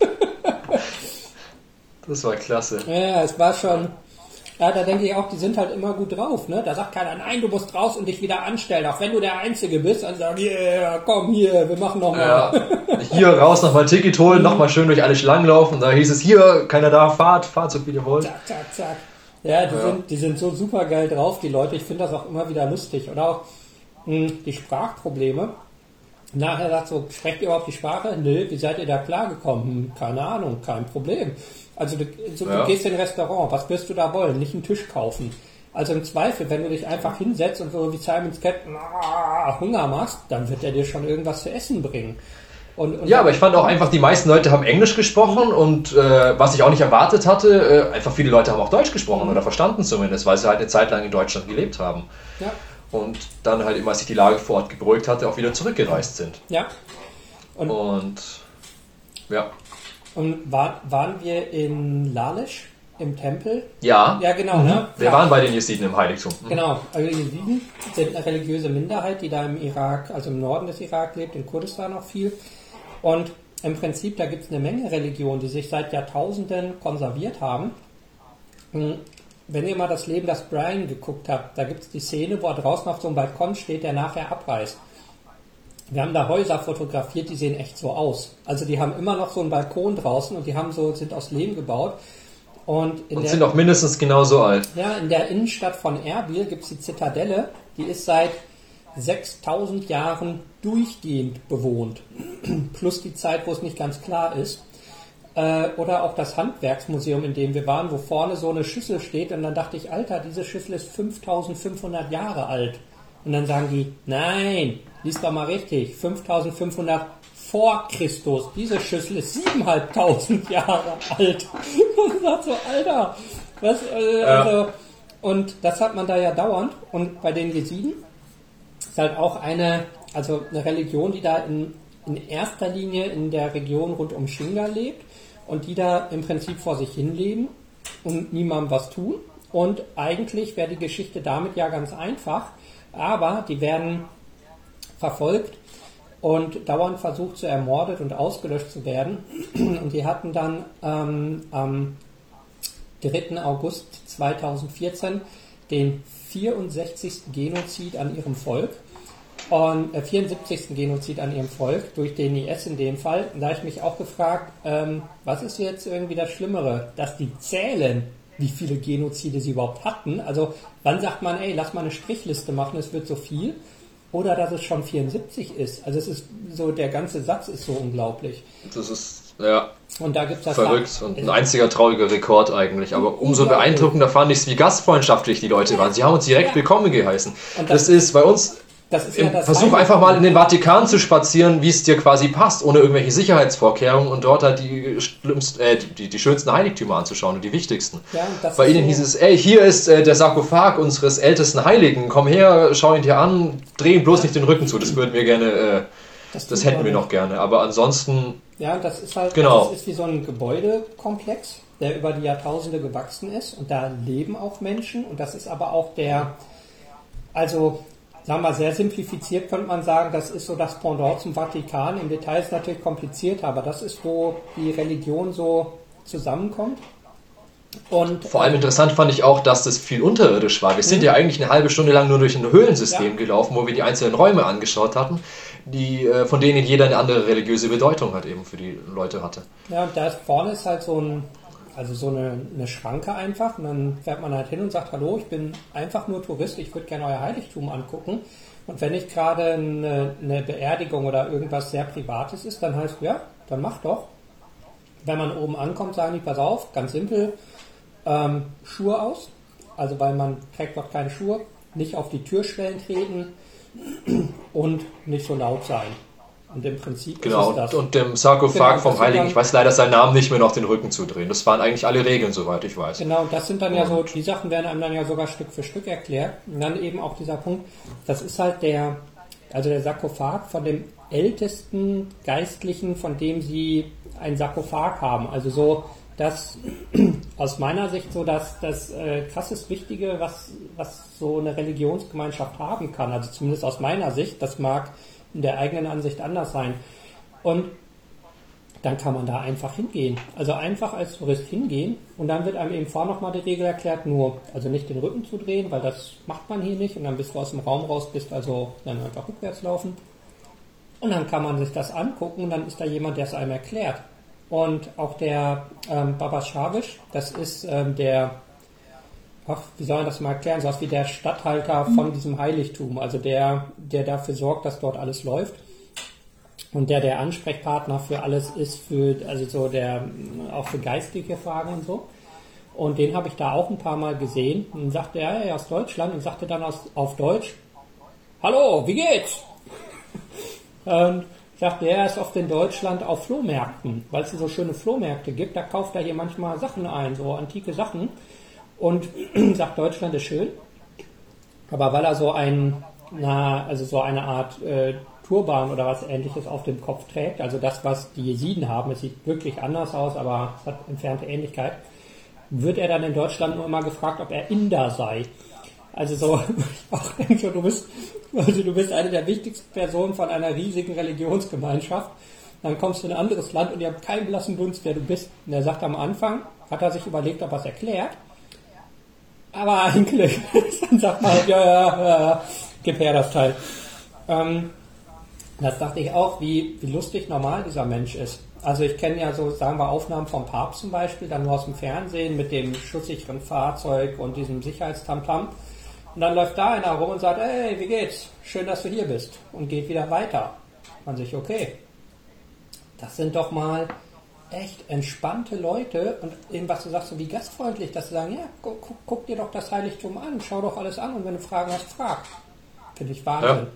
Das war klasse. Ja, es war schon. Ja, da denke ich auch, die sind halt immer gut drauf, ne? Da sagt keiner, nein, du musst raus und dich wieder anstellen, auch wenn du der Einzige bist, dann sagen, yeah, komm hier, wir machen nochmal. Ja, hier raus nochmal ein Ticket holen, nochmal schön durch alle Schlangen laufen. Da hieß es, hier, keiner da, fahrt, fahrt so viel ihr wollt. Zack, zack, zack. Ja, die, Ja. Sind, die sind so super geil drauf, die Leute. Ich finde das auch immer wieder lustig. Oder auch mh, die Sprachprobleme. Nachher sagt so, sprecht ihr überhaupt die Sprache? Nö, wie seid ihr da klargekommen? Hm, keine Ahnung, kein Problem. Also du, so, Ja. du gehst in ein Restaurant, was wirst du da wollen? Nicht einen Tisch kaufen. Also im Zweifel, wenn du dich einfach hinsetzt und so wie Simon's Cat ah, Hunger machst, dann wird er dir schon irgendwas zu essen bringen. Und, und Ja, aber ich fand auch einfach, die meisten Leute haben Englisch gesprochen und äh, was ich auch nicht erwartet hatte, äh, einfach viele Leute haben auch Deutsch gesprochen oder verstanden zumindest, weil sie halt eine Zeit lang in Deutschland gelebt haben. ja, Und dann halt immer, als sich die Lage vor Ort beruhigt hatte, auch wieder zurückgereist sind. ja. Und, Und ja. und war, waren wir in Lalisch im Tempel? Ja, Ja, genau, ne? wir waren bei den Jesiden im Heiligtum. Genau, also die Jesiden sind eine religiöse Minderheit, die da im Irak, also im Norden des Irak lebt, in Kurdistan auch viel. Und im Prinzip, da gibt es eine Menge Religionen, die sich seit Jahrtausenden konserviert haben. Wenn ihr mal das Leben des Brian geguckt habt, da gibt es die Szene, wo er draußen auf so einem Balkon steht, der nachher abreißt. Wir haben da Häuser fotografiert, die sehen echt so aus. Also die haben immer noch so einen Balkon draußen und die haben so, sind aus Lehm gebaut. Und, in und der, sind auch mindestens genauso alt. Ja, in der Innenstadt von Erbil gibt es die Zitadelle, die ist seit sechstausend Jahren durchgehend bewohnt. Plus die Zeit, wo es nicht ganz klar ist. Äh, oder auch das Handwerksmuseum, in dem wir waren, wo vorne so eine Schüssel steht. Und dann dachte ich, Alter, diese Schüssel ist fünftausendfünfhundert Jahre alt. Und dann sagen die, nein, lies doch mal richtig, fünftausendfünfhundert vor Christus. Diese Schüssel ist siebentausendfünfhundert Jahre alt. Und ich sag so, Alter, was, äh, ja. also, und das hat man da ja dauernd. Und bei den Jesiden ist halt auch eine, also eine Religion, die da in, in erster Linie in der Region rund um Shinga lebt und die da im Prinzip vor sich hin leben und niemandem was tun. Und eigentlich wäre die Geschichte damit ja ganz einfach, aber die werden verfolgt und dauernd versucht, zu ermordet und ausgelöscht zu werden. Und die hatten dann ähm, am dritten August zweitausendvierzehn den vierundsechzigsten Genozid an ihrem Volk und äh, vierundsiebzigsten Genozid an ihrem Volk durch den I S in dem Fall. Und da habe ich mich auch gefragt, ähm, was ist jetzt irgendwie das Schlimmere, dass die zählen, wie viele Genozide sie überhaupt hatten. Also wann sagt man, ey, lass mal eine Strichliste machen, es wird so viel. Oder dass es schon vierundsiebzig ist. Also es ist so, der ganze Satz ist so unglaublich. Das ist, ja, und da gibt's das verrückt da, und ein einziger trauriger Rekord eigentlich. Aber umso beeindruckender fand ich es, wie gastfreundschaftlich die Leute waren. Sie haben uns direkt ja. willkommen geheißen. Und das, das ist bei uns... Das ist ja das Versuch einfach mal in den Vatikan zu spazieren, wie es dir quasi passt, ohne irgendwelche Sicherheitsvorkehrungen und dort halt die, schlimmsten, äh, die, die schönsten Heiligtümer anzuschauen und die wichtigsten. Ja, Bei ihnen so hieß es, ey, hier ist äh, der Sarkophag unseres ältesten Heiligen, komm her, schau ihn dir an, dreh ihm bloß ja. nicht den Rücken zu, das würden wir gerne, äh, das, das hätten wir noch gerne, aber ansonsten... Ja, das ist halt, genau. das ist wie so ein Gebäudekomplex, der über die Jahrtausende gewachsen ist und da leben auch Menschen und das ist aber auch der, also... Sagen wir mal, sehr simplifiziert könnte man sagen, das ist so das Pendant zum Vatikan. Im Detail ist es natürlich komplizierter, aber das ist, wo die Religion so zusammenkommt. Und vor allem interessant fand ich auch, dass das viel unterirdisch war. Wir sind ja eigentlich eine halbe Stunde lang nur durch ein Höhlensystem ja. gelaufen, wo wir die einzelnen Räume angeschaut hatten, die, von denen jeder eine andere religiöse Bedeutung hat eben für die Leute hatte. Ja, und da ist vorne ist halt so ein Also so eine, eine Schranke einfach und dann fährt man halt hin und sagt, hallo, ich bin einfach nur Tourist, ich würde gerne euer Heiligtum angucken. Und wenn nicht gerade eine, eine Beerdigung oder irgendwas sehr Privates ist, dann heißt ja, dann mach doch. Wenn man oben ankommt, sagen die, pass auf, ganz simpel, ähm, Schuhe aus, also weil man trägt dort keine Schuhe, nicht auf die Türschwellen treten und nicht so laut sein. Und im Prinzip genau, ist es das. Und dem Sarkophag genau, vom Heiligen, ich weiß leider seinen Namen nicht mehr, noch den Rücken zu drehen. Das waren eigentlich alle Regeln, soweit ich weiß. Genau, und das sind dann und. ja so, die Sachen werden einem dann ja sogar Stück für Stück erklärt. Und dann eben auch dieser Punkt, das ist halt der, also der Sarkophag von dem ältesten Geistlichen, von dem sie einen Sarkophag haben. Also so, das aus meiner Sicht so das, das äh, krassest Wichtige, was, was so eine Religionsgemeinschaft haben kann. Also zumindest aus meiner Sicht, das mag in der eigenen Ansicht anders sein. Und dann kann man da einfach hingehen. Also einfach als Tourist hingehen und dann wird einem eben vorher nochmal die Regel erklärt, nur, also nicht den Rücken zu drehen, weil das macht man hier nicht und dann bist du aus dem Raum raus, bist also dann einfach rückwärts laufen. Und dann kann man sich das angucken und dann ist da jemand, der es einem erklärt. Und auch der ähm, Baba Shawish, das ist ähm, der Ach, wie soll man das mal erklären? So was wie der Statthalter von diesem Heiligtum, also der, der dafür sorgt, dass dort alles läuft und der der Ansprechpartner für alles ist, für also so der auch für geistige Fragen und so. Und den habe ich da auch ein paar Mal gesehen. Und dann sagte er, er aus Deutschland und sagte dann aus, auf Deutsch, hallo, wie geht's? Und sagte er, er ist oft in Deutschland auf Flohmärkten, weil es so schöne Flohmärkte gibt. Da kauft er hier manchmal Sachen ein, so antike Sachen. Und sagt, Deutschland ist schön, aber weil er so ein, na, also so eine Art äh, Turban oder was Ähnliches auf dem Kopf trägt, also das, was die Jesiden haben, es sieht wirklich anders aus, aber es hat entfernte Ähnlichkeit, wird er dann in Deutschland nur immer gefragt, ob er Inder sei. Also so, ich auch denke, du bist, also du bist eine der wichtigsten Personen von einer riesigen Religionsgemeinschaft, dann kommst du in ein anderes Land und ihr habt keinen blassen Dunst, wer du bist. Und er sagt am Anfang, hat er sich überlegt, ob er es erklärt, aber eigentlich, dann sagt man halt, ja, ja, ja, gib her das Teil. Ähm, Das dachte ich auch, wie, wie lustig normal dieser Mensch ist. Also ich kenne ja so, sagen wir, Aufnahmen vom Papst zum Beispiel, dann nur aus dem Fernsehen mit dem schusssicheren Fahrzeug und diesem Sicherheitstamtam. Und dann läuft da einer rum und sagt, hey, wie geht's? Schön, dass du hier bist. Und geht wieder weiter. Man sich, okay, das sind doch mal echt entspannte Leute und eben, was du sagst, so wie gastfreundlich, dass sie sagen, ja, guck, guck, guck dir doch das Heiligtum an, schau doch alles an und wenn du Fragen hast, frag. Finde ich Wahnsinn. Ja.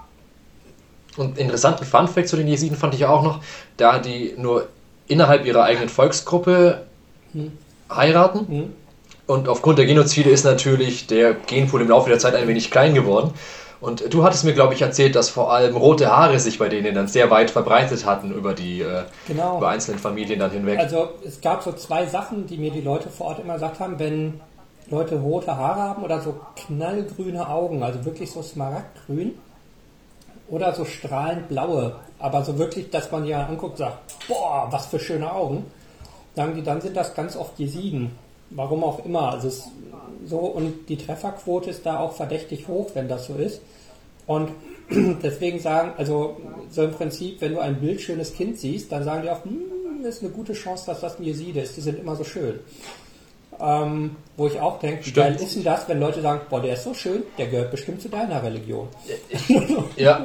Und interessanten Funfact zu den Jesiden fand ich auch noch, da die nur innerhalb ihrer eigenen Volksgruppe hm. heiraten. Hm. Und aufgrund der Genozide ist natürlich der Genpool im Laufe der Zeit ein wenig klein geworden. Und du hattest mir, glaube ich, erzählt, dass vor allem rote Haare sich bei denen dann sehr weit verbreitet hatten über die äh, genau. über einzelnen Familien dann hinweg. Also es gab so zwei Sachen, die mir die Leute vor Ort immer gesagt haben, wenn Leute rote Haare haben oder so knallgrüne Augen, also wirklich so smaragdgrün, oder so strahlend blaue, aber so wirklich, dass man die ja anguckt und sagt, boah, was für schöne Augen, sagen die, dann sind das ganz oft Jesiden. Warum auch immer. Also es so, und die Trefferquote ist da auch verdächtig hoch, wenn das so ist. Und deswegen sagen, also so im Prinzip, wenn du ein bildschönes Kind siehst, dann sagen die auch, hm, ist eine gute Chance, dass das ein Jeside ist. Die sind immer so schön. Ähm, wo ich auch denke, wie geil ist denn das, wenn Leute sagen, boah, der ist so schön, der gehört bestimmt zu deiner Religion. Ja,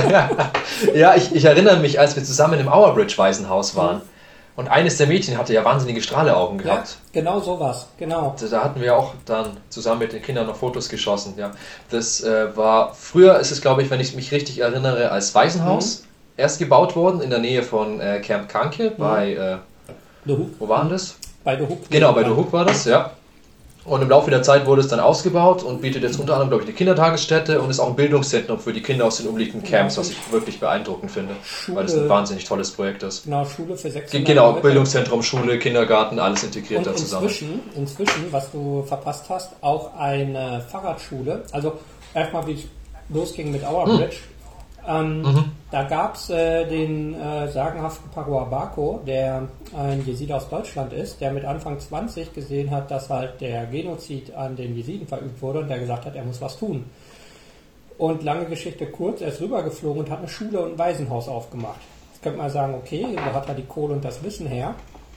ja ich, ich erinnere mich, als wir zusammen im Our Bridge Waisenhaus waren. Mhm. Und eines der Mädchen hatte ja wahnsinnige Strahleaugen gehabt. Ja, genau sowas, genau. Da hatten wir auch dann zusammen mit den Kindern noch Fotos geschossen. Ja. Das äh, war, früher ist es, glaube ich, wenn ich mich richtig erinnere, als Waisenhaus mhm. erst gebaut worden, in der Nähe von äh, Camp Kanke, mhm. bei, äh, wo war denn das? Bei The Hook. Genau, bei The Hook war das, ja. Und im Laufe der Zeit wurde es dann ausgebaut und bietet jetzt unter anderem, glaube ich, eine Kindertagesstätte und ist auch ein Bildungszentrum für die Kinder aus den umliegenden Camps, was ich wirklich beeindruckend finde, Schule, weil das ein wahnsinnig tolles Projekt ist. Genau, Schule für sechshundert Genau, Leute. Bildungszentrum, Schule, Kindergarten, alles integriert und da zusammen. Inzwischen, inzwischen, was du verpasst hast, auch eine Fahrradschule. Also erstmal, wie es losging mit Our Bridge. Hm. Ähm, mhm. Da gab es äh, den äh, sagenhaften Parua Bako, der ein Jeside aus Deutschland ist, der mit Anfang zwanzig gesehen hat, dass halt der Genozid an den Jesiden verübt wurde und der gesagt hat, er muss was tun. Und lange Geschichte kurz, er ist rübergeflogen und hat eine Schule und ein Waisenhaus aufgemacht. Jetzt könnte man sagen, okay, wo hat er die Kohle und das Wissen her?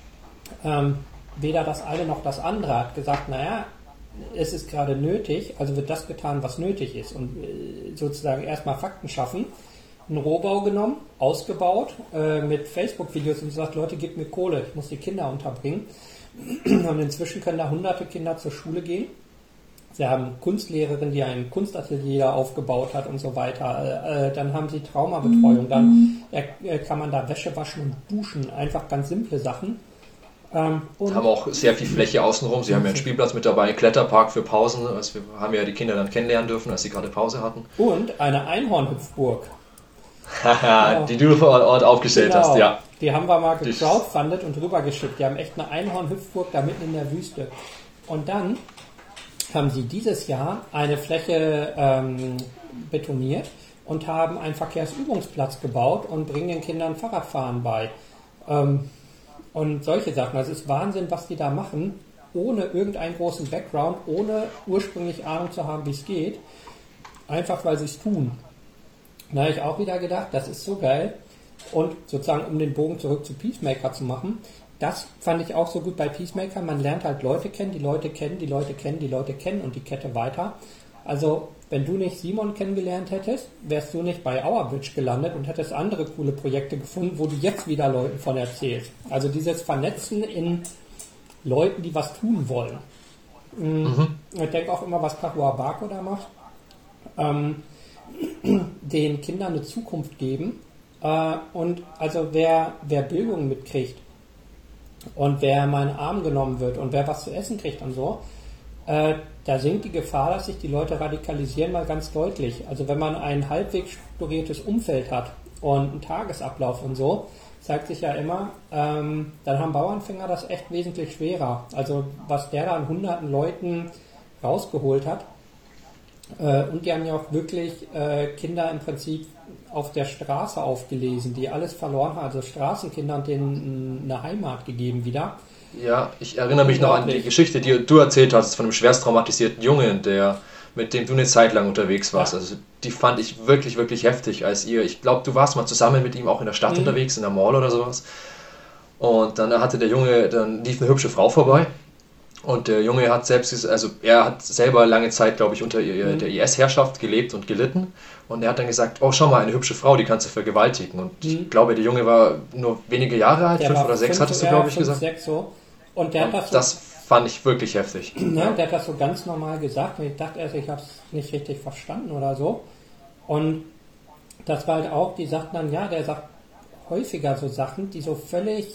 Ähm, weder das eine noch das andere. Hat gesagt, naja, es ist gerade nötig, also wird das getan, was nötig ist und äh, sozusagen erstmal Fakten schaffen. Einen Rohbau genommen, ausgebaut, äh, mit Facebook-Videos und gesagt, Leute, gebt mir Kohle, ich muss die Kinder unterbringen. Und inzwischen können da hunderte Kinder zur Schule gehen. Sie haben Kunstlehrerin, die ein Kunstatelier aufgebaut hat und so weiter. Äh, dann haben sie Traumabetreuung, dann äh, kann man da Wäsche waschen und duschen, einfach ganz simple Sachen. Ähm, und haben auch sehr viel Fläche außenrum. Sie haben ja einen Spielplatz mit dabei, einen Kletterpark für Pausen. Also wir haben ja die Kinder dann kennenlernen dürfen, als sie gerade Pause hatten. Und eine Einhornhüpfburg. Haha, die du vor Ort aufgestellt genau. hast, ja. Die haben wir mal gecrowdfundet und rübergeschickt. Die haben echt eine Einhornhüpfburg da mitten in der Wüste. Und dann haben sie dieses Jahr eine Fläche ähm, betoniert und haben einen Verkehrsübungsplatz gebaut und bringen den Kindern Fahrradfahren bei. Ähm, und solche Sachen. Das ist Wahnsinn, was die da machen, ohne irgendeinen großen Background, ohne ursprünglich Ahnung zu haben, wie es geht. Einfach, weil sie es tun. Da habe ich auch wieder gedacht, das ist so geil. Und sozusagen, um den Bogen zurück zu Peacemaker zu machen, das fand ich auch so gut bei Peacemaker. Man lernt halt Leute kennen, die Leute kennen, die Leute kennen, die Leute kennen und die Kette weiter. Also, wenn du nicht Simon kennengelernt hättest, wärst du nicht bei Our Bridge gelandet und hättest andere coole Projekte gefunden, wo du jetzt wieder Leuten von erzählst. Also dieses Vernetzen in Leuten, die was tun wollen. Mhm. Ich denke auch immer, was Parua Bako da macht. Ähm, den Kindern eine Zukunft geben. Äh, und also wer, wer Bildung mitkriegt und wer mal in den Arm genommen wird und wer was zu essen kriegt und so, äh, da sinkt die Gefahr, dass sich die Leute radikalisieren, mal ganz deutlich. Also wenn man ein halbwegs strukturiertes Umfeld hat und einen Tagesablauf und so, zeigt sich ja immer, ähm, dann haben Bauernfänger das echt wesentlich schwerer. Also was der da an hunderten Leuten rausgeholt hat, äh, und die haben ja auch wirklich äh, Kinder im Prinzip auf der Straße aufgelesen, die alles verloren haben, also Straßenkinder und denen eine Heimat gegeben wieder. Ja, ich erinnere mich noch an die Geschichte, die du erzählt hast, von einem schwerst traumatisierten Jungen, der mit dem du eine Zeit lang unterwegs warst. Ja. Also die fand ich wirklich, wirklich heftig, als ihr, ich glaube, du warst mal zusammen mit ihm auch in der Stadt mhm. unterwegs, in der Mall oder sowas. Und dann hatte der Junge, dann lief eine hübsche Frau vorbei. Und der Junge hat selbst, also er hat selber lange Zeit, glaube ich, unter mhm. der I S-Herrschaft gelebt und gelitten. Und er hat dann gesagt, oh, schau mal, eine hübsche Frau, die kannst du vergewaltigen. Und mhm. ich glaube, der Junge war nur wenige Jahre alt, der fünf oder sechs, fünf, hattest du, glaube ich, fünf, gesagt. Sechs so. Und der und hat das, so, das fand ich wirklich heftig. Ja, der hat das so ganz normal gesagt. Und ich dachte erst, ich habe es nicht richtig verstanden oder so. Und das war halt auch, die sagten dann, ja, der sagt häufiger so Sachen, die so völlig...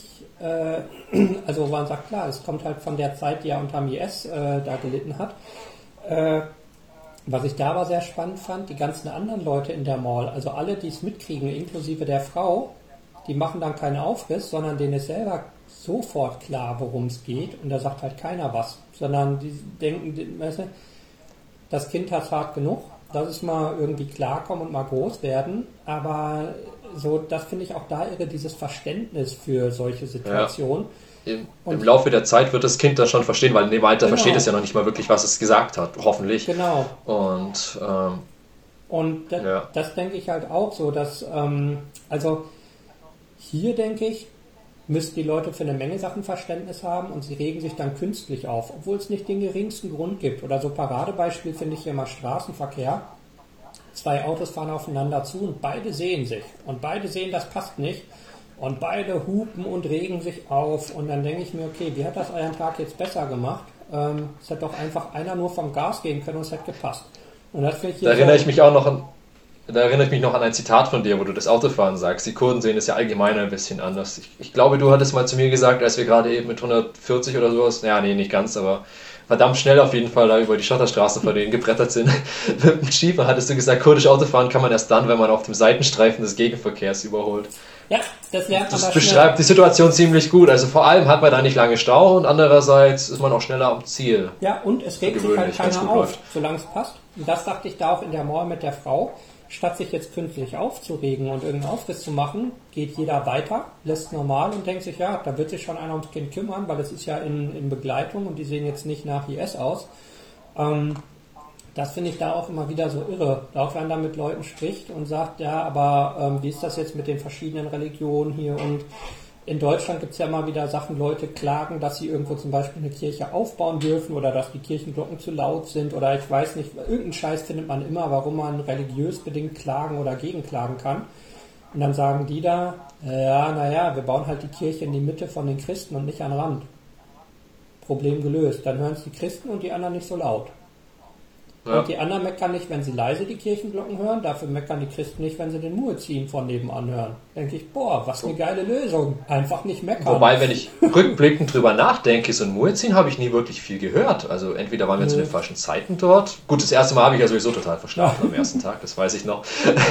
Also man sagt, klar, es kommt halt von der Zeit, die er unter dem I S äh, da gelitten hat. Äh, was ich da aber sehr spannend fand, die ganzen anderen Leute in der Mall, also alle, die es mitkriegen, inklusive der Frau, die machen dann keinen Aufriss, sondern denen ist selber sofort klar, worum es geht, und da sagt halt keiner was, sondern die denken, die, weißt du, das Kind hat hart genug, lass es mal irgendwie klarkommen und mal groß werden, aber so, das finde ich auch da irre, dieses Verständnis für solche Situationen. Ja. Im, Im Laufe der Zeit wird das Kind das schon verstehen, weil in dem Alter genau. versteht es ja noch nicht mal wirklich, was es gesagt hat, hoffentlich. Genau. Und, ähm, und das, ja. das denke ich halt auch so, dass, ähm, also hier denke ich, müssten die Leute für eine Menge Sachen Verständnis haben und sie regen sich dann künstlich auf, obwohl es nicht den geringsten Grund gibt. Oder so Paradebeispiel finde ich hier mal Straßenverkehr. Zwei Autos fahren aufeinander zu und beide sehen sich. Und beide sehen, das passt nicht. Und beide hupen und regen sich auf. Und dann denke ich mir, okay, wie hat das euren Tag jetzt besser gemacht? Ähm, es hätte doch einfach einer nur vom Gas gehen können und es hätte gepasst. Und das finde ich da erinnere so ich mich auch noch an, da erinnere ich mich noch an ein Zitat von dir, wo du das Autofahren sagst. Die Kurden sehen es ja allgemein ein bisschen anders. Ich, ich glaube, du hattest mal zu mir gesagt, als wir gerade eben mit hundertvierzig oder sowas, ja, nee, nicht ganz, aber verdammt schnell auf jeden Fall da über die Schotterstraßen von denen gebrettert sind. Mit dem Schiefer hattest du gesagt, kurdisch Autofahren kann man erst dann, wenn man auf dem Seitenstreifen des Gegenverkehrs überholt. Ja, das lernt man. Das beschreibt die Situation ziemlich gut. Also vor allem hat man da nicht lange Stau und andererseits ist man auch schneller am Ziel. Ja, und es regt sich halt keiner auf, läuft. Solange es passt. Und das dachte ich da auch in der Mall mit der Frau. Statt sich jetzt künstlich aufzuregen und irgendeinen Aufriss zu machen, geht jeder weiter, lässt normal und denkt sich, ja, da wird sich schon einer ums Kind kümmern, weil es ist ja in, in Begleitung und die sehen jetzt nicht nach I S aus. Ähm, das finde ich da auch immer wieder so irre. Auch wenn man da mit Leuten spricht und sagt, ja, aber ähm, wie ist das jetzt mit den verschiedenen Religionen hier? Und in Deutschland gibt es ja immer wieder Sachen, Leute klagen, dass sie irgendwo zum Beispiel eine Kirche aufbauen dürfen oder dass die Kirchenglocken zu laut sind oder ich weiß nicht, irgendeinen Scheiß findet man immer, warum man religiös bedingt klagen oder gegenklagen kann. Und dann sagen die da, ja, naja, wir bauen halt die Kirche in die Mitte von den Christen und nicht an den Rand. Problem gelöst. Dann hören es die Christen und die anderen nicht so laut. Ja. Und die anderen meckern nicht, wenn sie leise die Kirchenglocken hören, dafür meckern die Christen nicht, wenn sie den Muezzin von nebenan hören. Denke ich, boah, was eine geile Lösung. Einfach nicht meckern. Wobei, wenn ich rückblickend drüber nachdenke, so ein Muezzin habe ich nie wirklich viel gehört. Also entweder waren wir mhm. zu den falschen Zeiten dort. Gut, das erste Mal habe ich ja sowieso total verschlafen am ersten Tag, das weiß ich noch.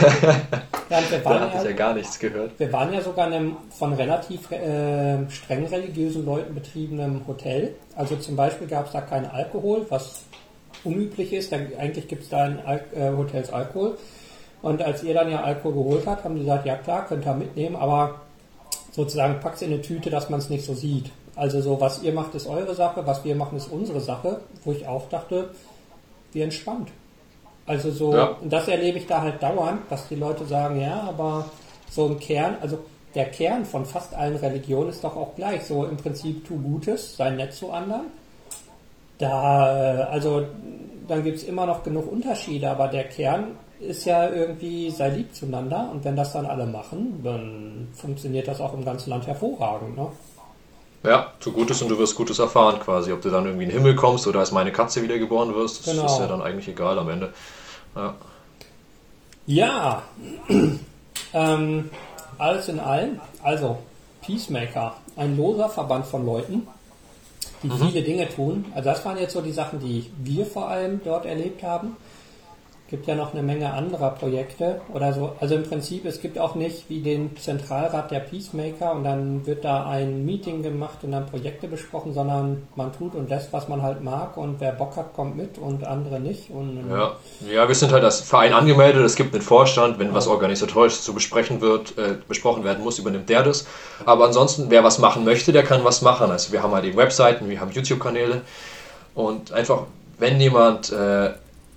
Ja, und wir waren da hatte ja, ich ja gar nichts gehört. Wir waren ja sogar in einem von relativ äh, streng religiösen Leuten betriebenem Hotel. Also zum Beispiel gab es da keinen Alkohol, was unüblich ist, dann, eigentlich gibt es da in Al- äh, Hotels Alkohol und als ihr dann ja Alkohol geholt habt, haben die gesagt, ja klar, könnt ihr mitnehmen, aber sozusagen packt es in eine Tüte, dass man es nicht so sieht. Also so, was ihr macht, ist eure Sache, was wir machen, ist unsere Sache, wo ich auch dachte, wie entspannt. Also so, ja. Und das erlebe ich da halt dauernd, dass die Leute sagen, ja, aber so im Kern, also der Kern von fast allen Religionen ist doch auch gleich, so im Prinzip tu Gutes, sei nett zu anderen. Da, also, dann gibt es immer noch genug Unterschiede, aber der Kern ist ja irgendwie, sei lieb zueinander und wenn das dann alle machen, dann funktioniert das auch im ganzen Land hervorragend, ne? Ja, tu Gutes und du wirst Gutes erfahren quasi, ob du dann irgendwie in den Himmel kommst oder als meine Katze wiedergeboren wirst, das genau. ist ja dann eigentlich egal am Ende. Ja, ja. ähm, alles in allem, also Peacemaker, ein loser Verband von Leuten, die mhm. viele Dinge tun. Also das waren jetzt so die Sachen, die wir vor allem dort erlebt haben. Es gibt ja noch eine Menge anderer Projekte oder so. Also im Prinzip, es gibt auch nicht wie den Zentralrat der Peacemaker und dann wird da ein Meeting gemacht und dann Projekte besprochen, sondern man tut und lässt, was man halt mag und wer Bock hat, kommt mit und andere nicht. Und ja. ja, wir sind halt als Verein angemeldet, es gibt einen Vorstand, wenn ja. was organisatorisch zu besprechen wird, äh, besprochen werden muss, übernimmt der das. Aber ansonsten, wer was machen möchte, der kann was machen. Also wir haben halt eben Webseiten, wir haben YouTube-Kanäle und einfach, wenn jemand äh,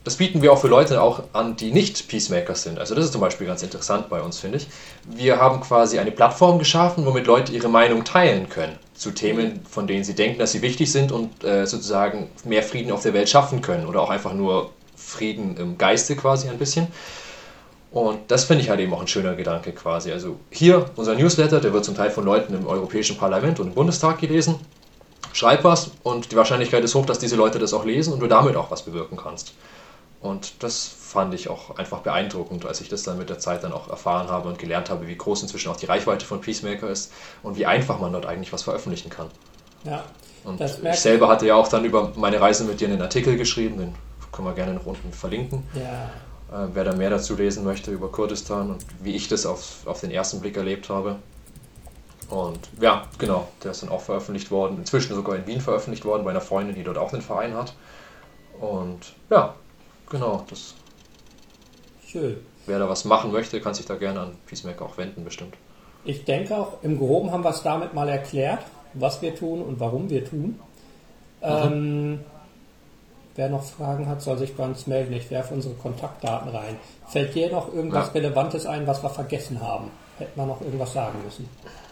das bieten wir auch für Leute auch an, die nicht Peacemakers sind. Also das ist zum Beispiel ganz interessant bei uns, finde ich. Wir haben quasi eine Plattform geschaffen, womit Leute ihre Meinung teilen können zu Themen, von denen sie denken, dass sie wichtig sind und äh, sozusagen mehr Frieden auf der Welt schaffen können oder auch einfach nur Frieden im Geiste quasi ein bisschen. Und das finde ich halt eben auch ein schöner Gedanke quasi. Also hier, unser Newsletter, der wird zum Teil von Leuten im Europäischen Parlament und im Bundestag gelesen. Schreib was und die Wahrscheinlichkeit ist hoch, dass diese Leute das auch lesen und du damit auch was bewirken kannst. Und das fand ich auch einfach beeindruckend, als ich das dann mit der Zeit dann auch erfahren habe und gelernt habe, wie groß inzwischen auch die Reichweite von Peacemaker ist und wie einfach man dort eigentlich was veröffentlichen kann. Ja, und ich selber hatte ja auch dann über meine Reise mit dir einen Artikel geschrieben, den können wir gerne noch unten verlinken. Ja. Äh, wer da mehr dazu lesen möchte über Kurdistan und wie ich das auf, auf den ersten Blick erlebt habe. Und ja, genau, der ist dann auch veröffentlicht worden, inzwischen sogar in Wien veröffentlicht worden, bei einer Freundin, die dort auch einen Verein hat. Und ja, genau, das. Schön. Wer da was machen möchte, kann sich da gerne an Peacemaker auch wenden, bestimmt. Ich denke auch, im Groben haben wir es damit mal erklärt, was wir tun und warum wir tun. Mhm. Ähm, wer noch Fragen hat, soll sich bei uns melden. Ich werfe unsere Kontaktdaten rein. Fällt dir noch irgendwas ja. Relevantes ein, was wir vergessen haben? Hätten wir noch irgendwas sagen müssen?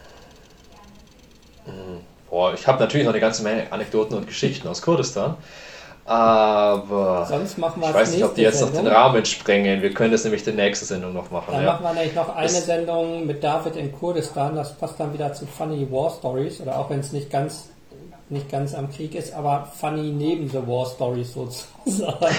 Boah, ich habe natürlich noch eine ganze Menge Anekdoten und Geschichten aus Kurdistan. Aber sonst machen wir ich weiß nicht, ob die jetzt Sendung. noch den Rahmen sprengen. Wir können das nämlich die nächste Sendung noch machen. Dann ja. machen wir nämlich noch eine das Sendung mit David in Kurdistan. Das passt dann wieder zu Funny War Stories. Oder auch wenn es nicht ganz, nicht ganz am Krieg ist, aber funny neben the War Stories sozusagen.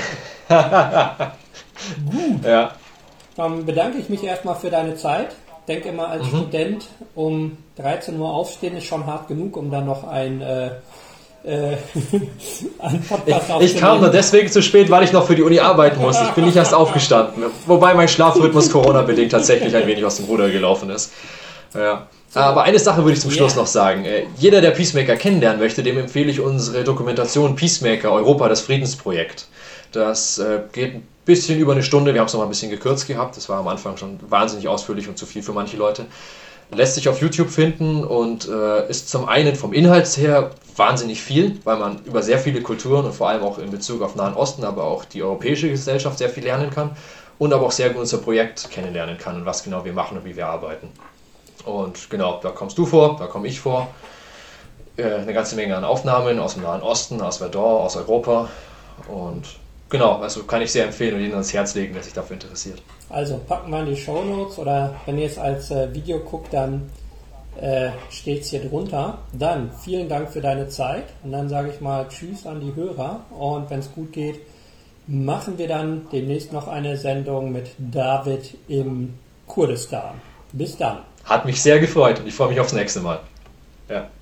Gut. Ja. Dann bedanke ich mich erstmal für deine Zeit. Denke immer, als mhm. Student um dreizehn Uhr aufstehen ist schon hart genug, um dann noch ein... Äh, Äh, ich, ich kam nur deswegen zu spät, weil ich noch für die Uni arbeiten muss. Ich bin nicht erst aufgestanden. Wobei mein Schlafrhythmus Corona-bedingt tatsächlich ein wenig aus dem Ruder gelaufen ist. Ja. Aber eine Sache würde ich zum Schluss yeah. noch sagen. Jeder, der Peacemaker kennenlernen möchte, dem empfehle ich unsere Dokumentation Peacemaker, Europa, das Friedensprojekt. Das geht ein bisschen über eine Stunde. Wir haben es noch mal ein bisschen gekürzt gehabt. Das war am Anfang schon wahnsinnig ausführlich und zu viel für manche Leute. Lässt sich auf YouTube finden und äh, ist zum einen vom Inhalt her wahnsinnig viel, weil man über sehr viele Kulturen und vor allem auch in Bezug auf Nahen Osten, aber auch die europäische Gesellschaft sehr viel lernen kann und aber auch sehr gut unser Projekt kennenlernen kann und was genau wir machen und wie wir arbeiten. Und genau, da kommst du vor, da komme ich vor. Äh, eine ganze Menge an Aufnahmen aus dem Nahen Osten, aus Verdun, aus Europa und genau, also kann ich sehr empfehlen und Ihnen ans Herz legen, wer sich dafür interessiert. Also packen wir in die Shownotes oder wenn ihr es als äh, Video guckt, dann äh, steht es hier drunter. Dann vielen Dank für deine Zeit und dann sage ich mal Tschüss an die Hörer und wenn es gut geht, machen wir dann demnächst noch eine Sendung mit David im Kurdistan. Bis dann. Hat mich sehr gefreut und ich freue mich aufs nächste Mal. Ja.